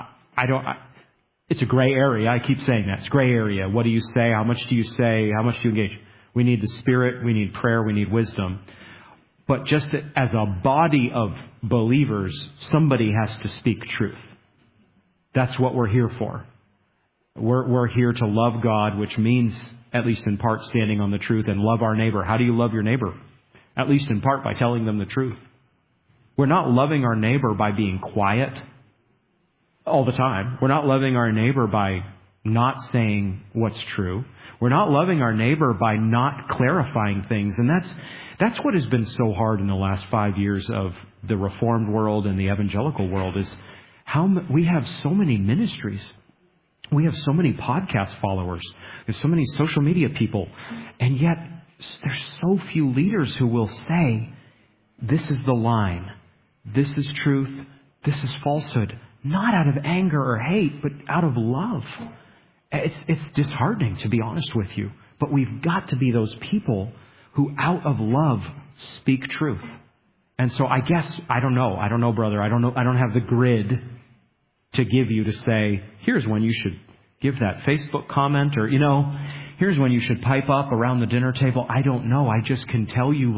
it's a gray area. I keep saying that. It's a gray area. What do you say? How much do you say? How much do you engage? We need the Spirit. We need prayer. We need wisdom. But just as a body of believers, somebody has to speak truth. That's what we're here for. We're here to love God, which means, at least in part, standing on the truth, and love our neighbor. How do you love your neighbor? At least in part by telling them the truth. We're not loving our neighbor by being quiet all the time. We're not loving our neighbor by not saying what's true. We're not loving our neighbor by not clarifying things. And that's what has been so hard in the last 5 years of the Reformed world and the evangelical world, is how we have so many ministries. We have so many podcast followers. We have so many social media people. And yet there's so few leaders who will say, this is the line. This is truth. This is falsehood. Not out of anger or hate, but out of love. It's disheartening, to be honest with you. But we've got to be those people who out of love speak truth. And so I guess, I don't know, brother. I don't have the grid to give you to say, here's when you should give that Facebook comment, or, here's when you should pipe up around the dinner table. I don't know. I just can tell you,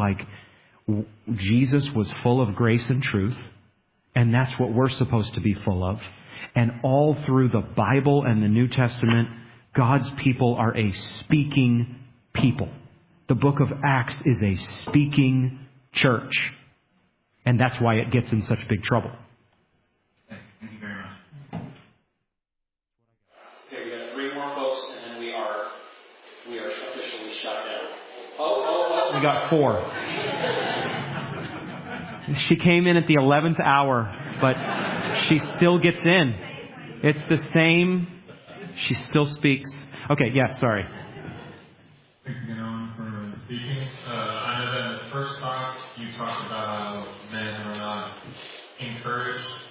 Jesus was full of grace and truth. And that's what we're supposed to be full of. And all through the Bible and the New Testament, God's people are a speaking people. The book of Acts is a speaking church. And that's why it gets in such big trouble. Thank you very much. Okay, we got 3 more folks, and then we are officially shut down. Oh. We got 4. She came in at the 11th hour, but she still gets in. It's the same. She still speaks. Okay, yes, sorry. Thanks again, Owen, for speaking. I know that in the first talk, you talked about how men are not encouraged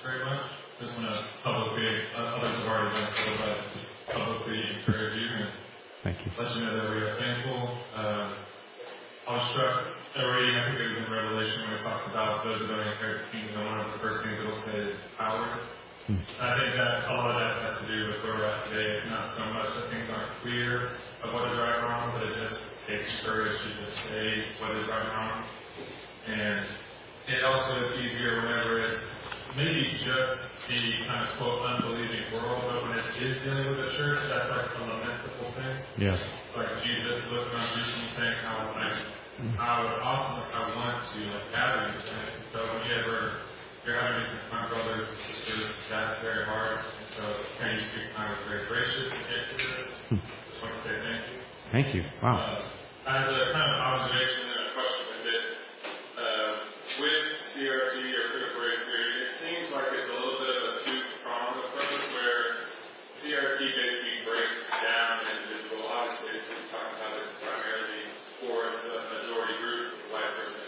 just want to publicly, others have already done so, but publicly encourage you and Thank you. let you know that we are thankful. I was struck at reading, I think it was in Revelation, when it talks about those who don't inherit the kingdom, one of the first things it will say is power. I think that a lot of that has to do with where we're at today. It's not so much that things aren't clear of what is right and wrong, but it just takes courage to just say what is right and wrong. And it also is easier whenever it's maybe just the kind of quote unbelieving world, but when it is dealing with the church, that's like a lamentable thing. Yes. It's like Jesus looking on Jerusalem saying how I want to gather you. So whenever you're having to confront brothers and sisters, that's very hard. And so can you speak kind of very gracious and get to this? Just want to say thank you. Thank you. Wow. As a kind of observation and a question with it, with CRT or critical race theory, it seems like it's a little bit of a two-pronged approach where CRT basically breaks down an individual. Obviously, we're talking about it primarily towards a majority group, the white person,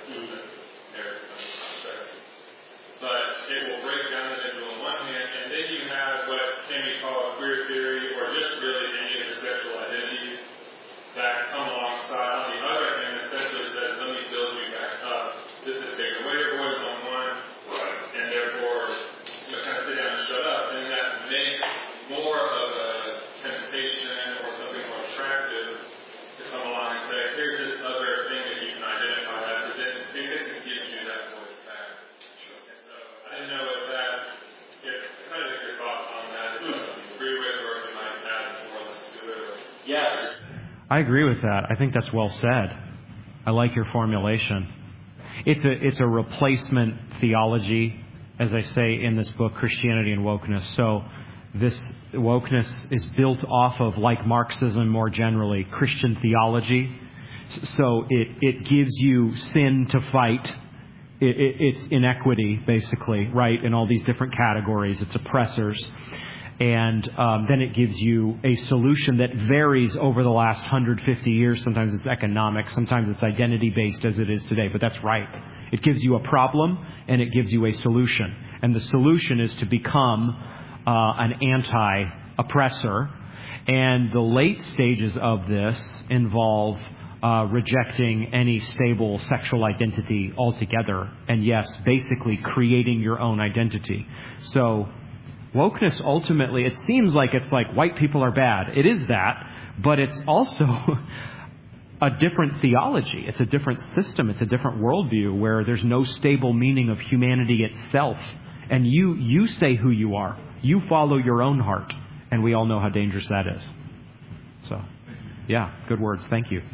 but it will break down the individual on one hand, and then you have what can be called queer theory, or just really any of the sexual identities that come alongside. On the other hand, essentially says, let me build you back up. This is taking away your voice on one, and therefore, kind of sit down and shut up. And that makes more of a temptation or something more attractive to come along and say, here's this other thing that you can identify as. So then this gives you that voice back. And so I didn't know if kind of your thoughts on that, if that's something you agree with, or if you might add more or less to it. Yes. I agree with that. I think that's well said. I like your formulation. It's a replacement theology, as I say in this book, Christianity and Wokeness. So this wokeness is built off of, like Marxism more generally, Christian theology. So it gives you sin to fight. It's inequity, basically, right, in all these different categories. It's oppressors. And then it gives you a solution that varies over the last 150 years. Sometimes it's economic. Sometimes it's identity-based as it is today. But that's right. It gives you a problem, and it gives you a solution. And the solution is to become an anti-oppressor. And the late stages of this involve rejecting any stable sexual identity altogether. And yes, basically creating your own identity. So wokeness, ultimately, it seems like it's like white people are bad. It is that, but it's also a different theology. It's a different system. It's a different worldview where there's no stable meaning of humanity itself. And you say who you are. You follow your own heart. And we all know how dangerous that is. So, yeah, good words. Thank you.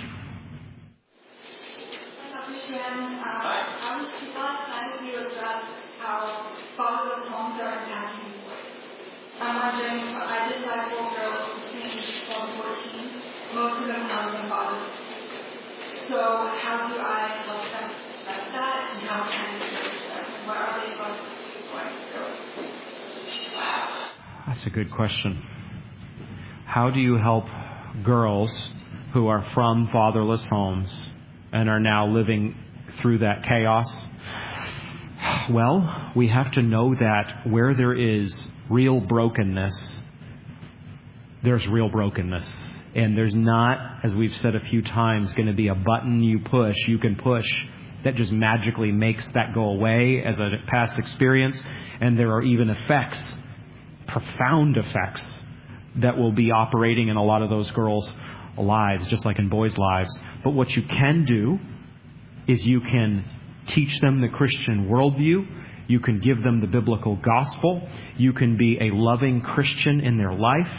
I was last time you addressed how fatherless homes are impacting boys. I'm wondering, I disciple girls between 12 and 14. Most of them come from fatherless homes. So how do I help them address that, and how can I encourage them? What are they going through? That's a good question. How do you help girls who are from fatherless homes and are now living through that chaos? Well, we have to know that where there is real brokenness, there's real brokenness. And there's not, as we've said a few times, going to be a button you can push that just magically makes that go away as a past experience. And there are even effects, profound effects, that will be operating in a lot of those girls' lives, just like in boys' lives. But what you can do is you can teach them the Christian worldview. You can give them the biblical gospel. You can be a loving Christian in their life.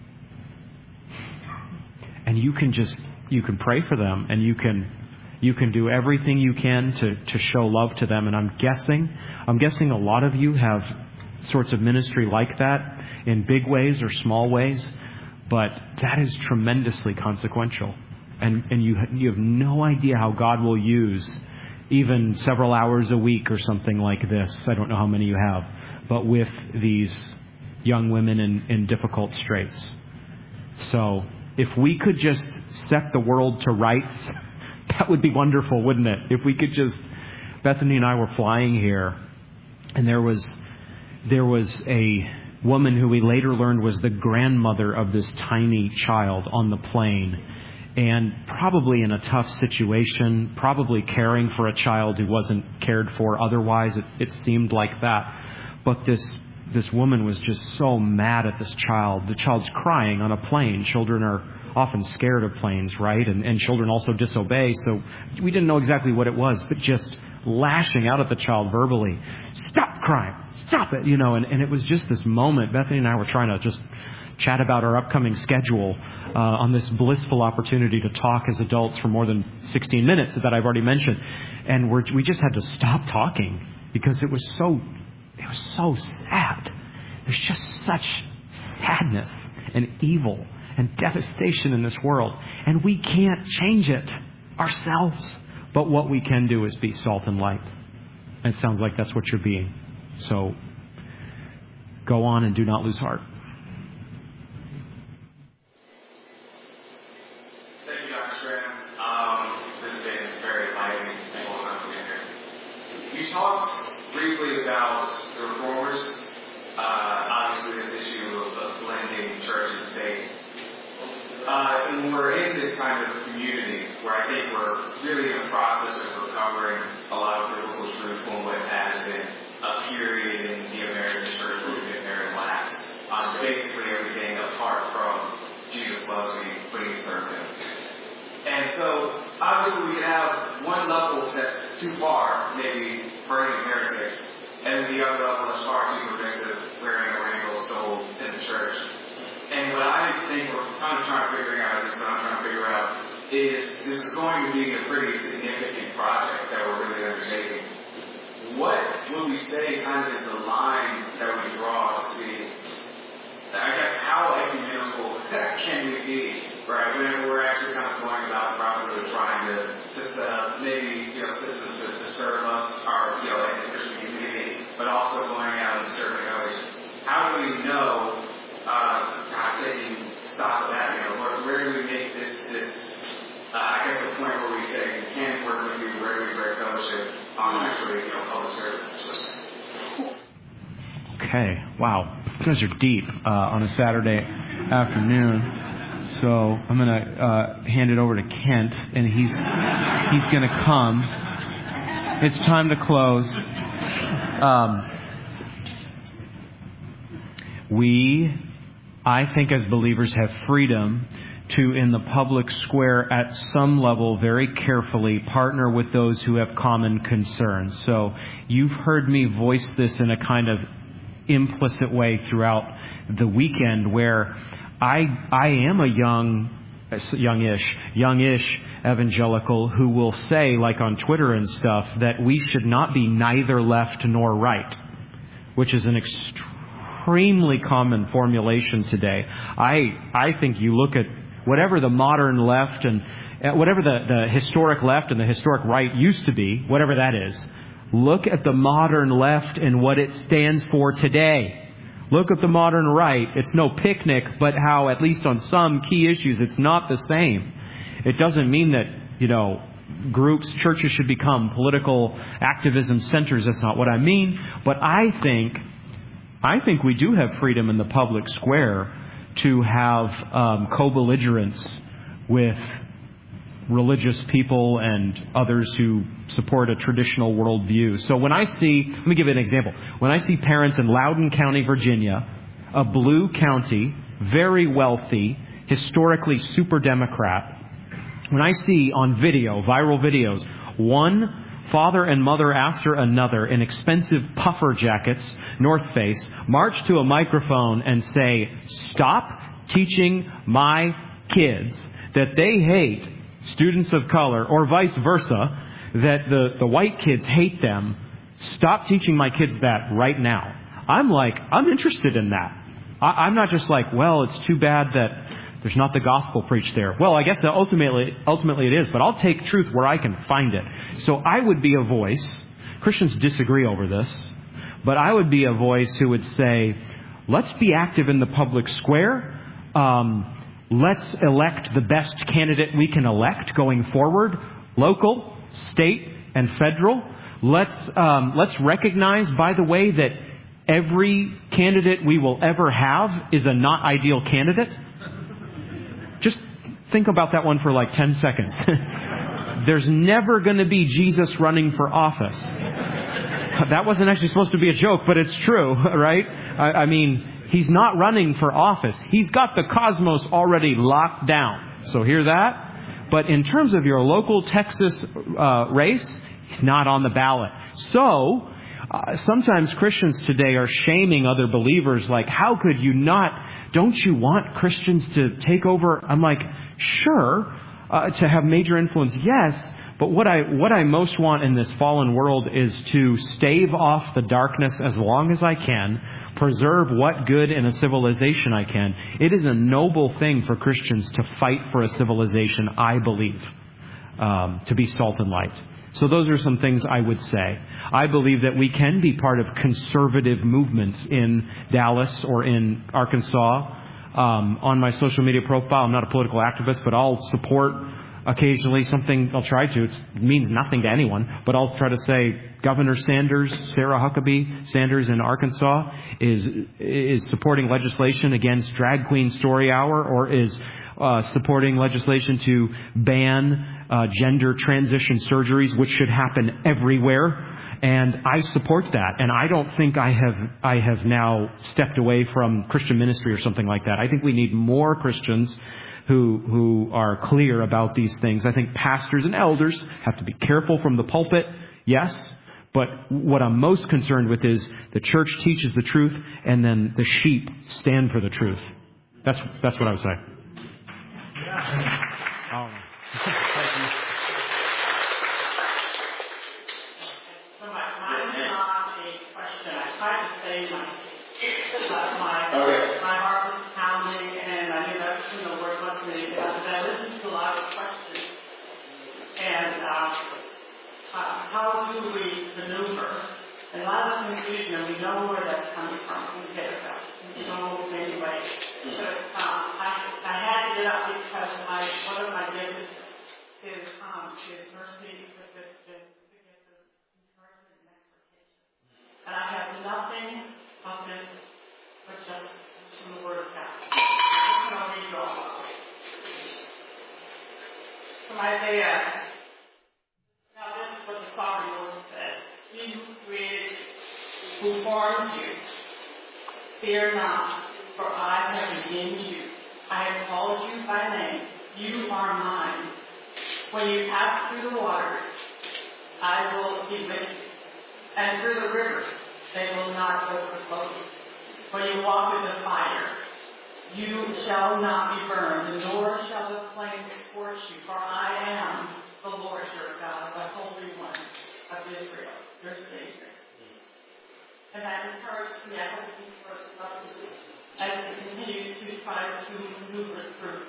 And you can pray for them, and you can do everything you can to show love to them. And I'm guessing a lot of you have sorts of ministry like that in big ways or small ways, but that is tremendously consequential. And you have no idea how God will use even several hours a week or something like this. I don't know how many you have, but with these young women in difficult straits. So if we could just set the world to rights, that would be wonderful, wouldn't it? If we could just, Bethany and I were flying here, and there was there was a woman who we later learned was the grandmother of this tiny child on the plane, and probably in a tough situation, probably caring for a child who wasn't cared for otherwise. It seemed like that. But this woman was just so mad at this child. The child's crying on a plane. Children are often scared of planes, right? And children also disobey. So we didn't know exactly what it was, but just lashing out at the child verbally. Stop crying. Stop it. And it was just this moment. Bethany and I were trying to just chat about our upcoming schedule on this blissful opportunity to talk as adults for more than 16 minutes that I've already mentioned. And we just had to stop talking because it was so sad. There's just such sadness and evil and devastation in this world. And we can't change it ourselves. But what we can do is be salt and light. And it sounds like that's what you're being. So go on and do not lose heart. Thank you, Dr. Schramm. This has been very enlightening. Thank you all for being here. You talked briefly about the reformers. Obviously, this issue of blending church and state. And we're in this kind of community where I think we're really in the process of recovering a lot of biblical truth from what has been a period in the American church where we've been very lax on basically everything apart from Jesus loves me, please serve him. And so, obviously, we can have one level that's too far, maybe burning heretics, and then the other level that's far too progressive, wearing a rainbow stole in the church. And what I think we're kind of trying to figure out, at least what I'm trying to figure out, is this is going to be a pretty significant project that we're really undertaking. What would we say kind of is the line that we draw to see, I guess, how ecumenical can we be, right? Whenever we're actually kind of going about the process of trying to set up maybe, systems to serve us, our, in the Christian community, but also going out and serving others. How do we know, taking stock of that, where do we make this I guess the point where we say, we can't work with you, where do we break fellowship on actually, public service? Okay, wow. You guys are deep on a Saturday afternoon. So I'm going to hand it over to Kent, and he's going to come. It's time to close. I think as believers have freedom to, in the public square, at some level, very carefully partner with those who have common concerns. So you've heard me voice this in a kind of implicit way throughout the weekend, where I am a youngish evangelical who will say, like on Twitter and stuff, that we should not be neither left nor right, which is an extremely common formulation today. I think you look at whatever the modern left and whatever the historic left and the historic right used to be, whatever that is, look at the modern left and what it stands for today. Look at the modern right. It's no picnic, but how, at least on some key issues, it's not the same. It doesn't mean that, groups, churches should become political activism centers. That's not what I mean. But I think we do have freedom in the public square to have co-belligerence with religious people and others who support a traditional worldview. So let me give you an example. When I see parents in Loudoun County, Virginia, a blue county, very wealthy, historically super Democrat, when I see on video, viral videos, one father and mother after another in expensive puffer jackets, North Face, march to a microphone and say, stop teaching my kids that they hate students of color, or vice versa, that the white kids hate them. Stop teaching my kids that right now. I'm interested in that. I'm not just like, well, it's too bad that there's not the gospel preached there. Well, I guess that ultimately it is, but I'll take truth where I can find it. So I would be a voice. Christians disagree over this, but I would be a voice who would say, let's be active in the public square. Let's elect the best candidate we can elect going forward, local, state, and federal. Let's recognize, by the way, that every candidate we will ever have is a not ideal candidate? Just think about that one for like 10 seconds. There's never going to be Jesus running for office. That wasn't actually supposed to be a joke, but it's true, right? I mean, he's not running for office. He's got the cosmos already locked down. So hear that? But in terms of your local Texas race, he's not on the ballot. So sometimes Christians today are shaming other believers, like, how could you not? Don't you want Christians to take over? I'm like, sure, to have major influence, yes. But what I most want in this fallen world is to stave off the darkness as long as I can, preserve what good in a civilization I can. It is a noble thing for Christians to fight for a civilization, I believe, to be salt and light. So those are some things I would say. I believe that we can be part of conservative movements in Dallas or in Arkansas. On my social media profile, I'm not a political activist, but I'll support occasionally something. I'll try to. It means nothing to anyone, but I'll try to say Governor Sanders, Sarah Huckabee Sanders in Arkansas, is supporting legislation against Drag Queen Story Hour, or is supporting legislation to ban gender transition surgeries, which should happen everywhere. And I support that. And I don't think I have now stepped away from Christian ministry or something like that. I think we need more Christians who are clear about these things. I think pastors and elders have to be careful from the pulpit, yes. But what I'm most concerned with is the church teaches the truth, and then the sheep stand for the truth. That's what I would say. Yeah. Thank you. So mine is not a question. I tried to say my heart was pounding, and I knew that the word wasn't really good. But I listened to a lot of questions, and how do we maneuver? And a lot of confusion, and we know where that's coming from. We get it out in so many ways. But I had to get up because one of my gifts is mercy, encouragement, and exhortation. And I have nothing of it but just from the Word of God. That's what I'll read you all. From Isaiah. Now this is what the sovereign Lord says. He who created, who formed you, fear not, for I have redeemed you. I have called you by name. You are mine. When you pass through the waters, I will be with you. And through the rivers, they will not overflow you. When you walk in the fire, you shall not be burned, nor shall the flames scorch you. For I am the Lord your God, the Holy One of Israel, your Savior. And that encouraged me. I hope these words of others as we continue to try to move it through.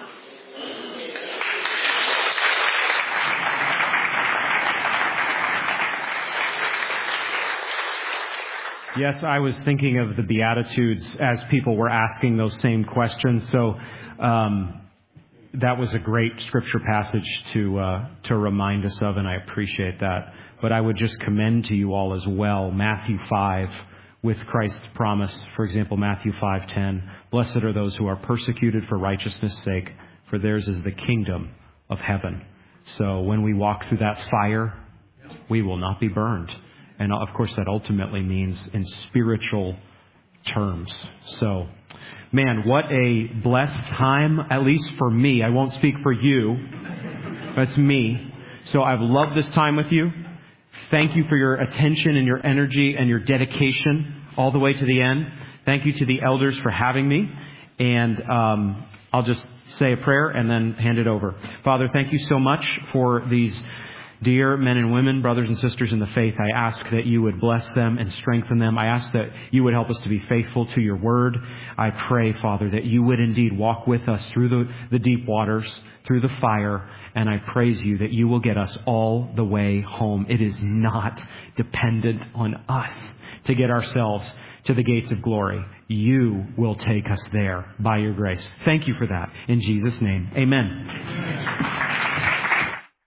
Yes, I was thinking of the Beatitudes as people were asking those same questions. So that was a great scripture passage to remind us of, and I appreciate that. But I would just commend to you all as well Matthew 5 with Christ's promise. For example, Matthew 5:10, blessed are those who are persecuted for righteousness' sake, for theirs is the kingdom of heaven. So when we walk through that fire, we will not be burned. And of course, that ultimately means in spiritual terms. So, man, what a blessed time, at least for me. I won't speak for you. That's me. So I've loved this time with you. Thank you for your attention and your energy and your dedication all the way to the end. Thank you to the elders for having me. And I'll just say a prayer and then hand it over. Father, thank you so much for these dear men and women, brothers and sisters in the faith. I ask that you would bless them and strengthen them. I ask that you would help us to be faithful to your word. I pray, Father, that you would indeed walk with us through the deep waters, through the fire, and I praise you that you will get us all the way home. It is not dependent on us to get ourselves to the gates of glory. You will take us there by your grace. Thank you for that. In Jesus' name, amen.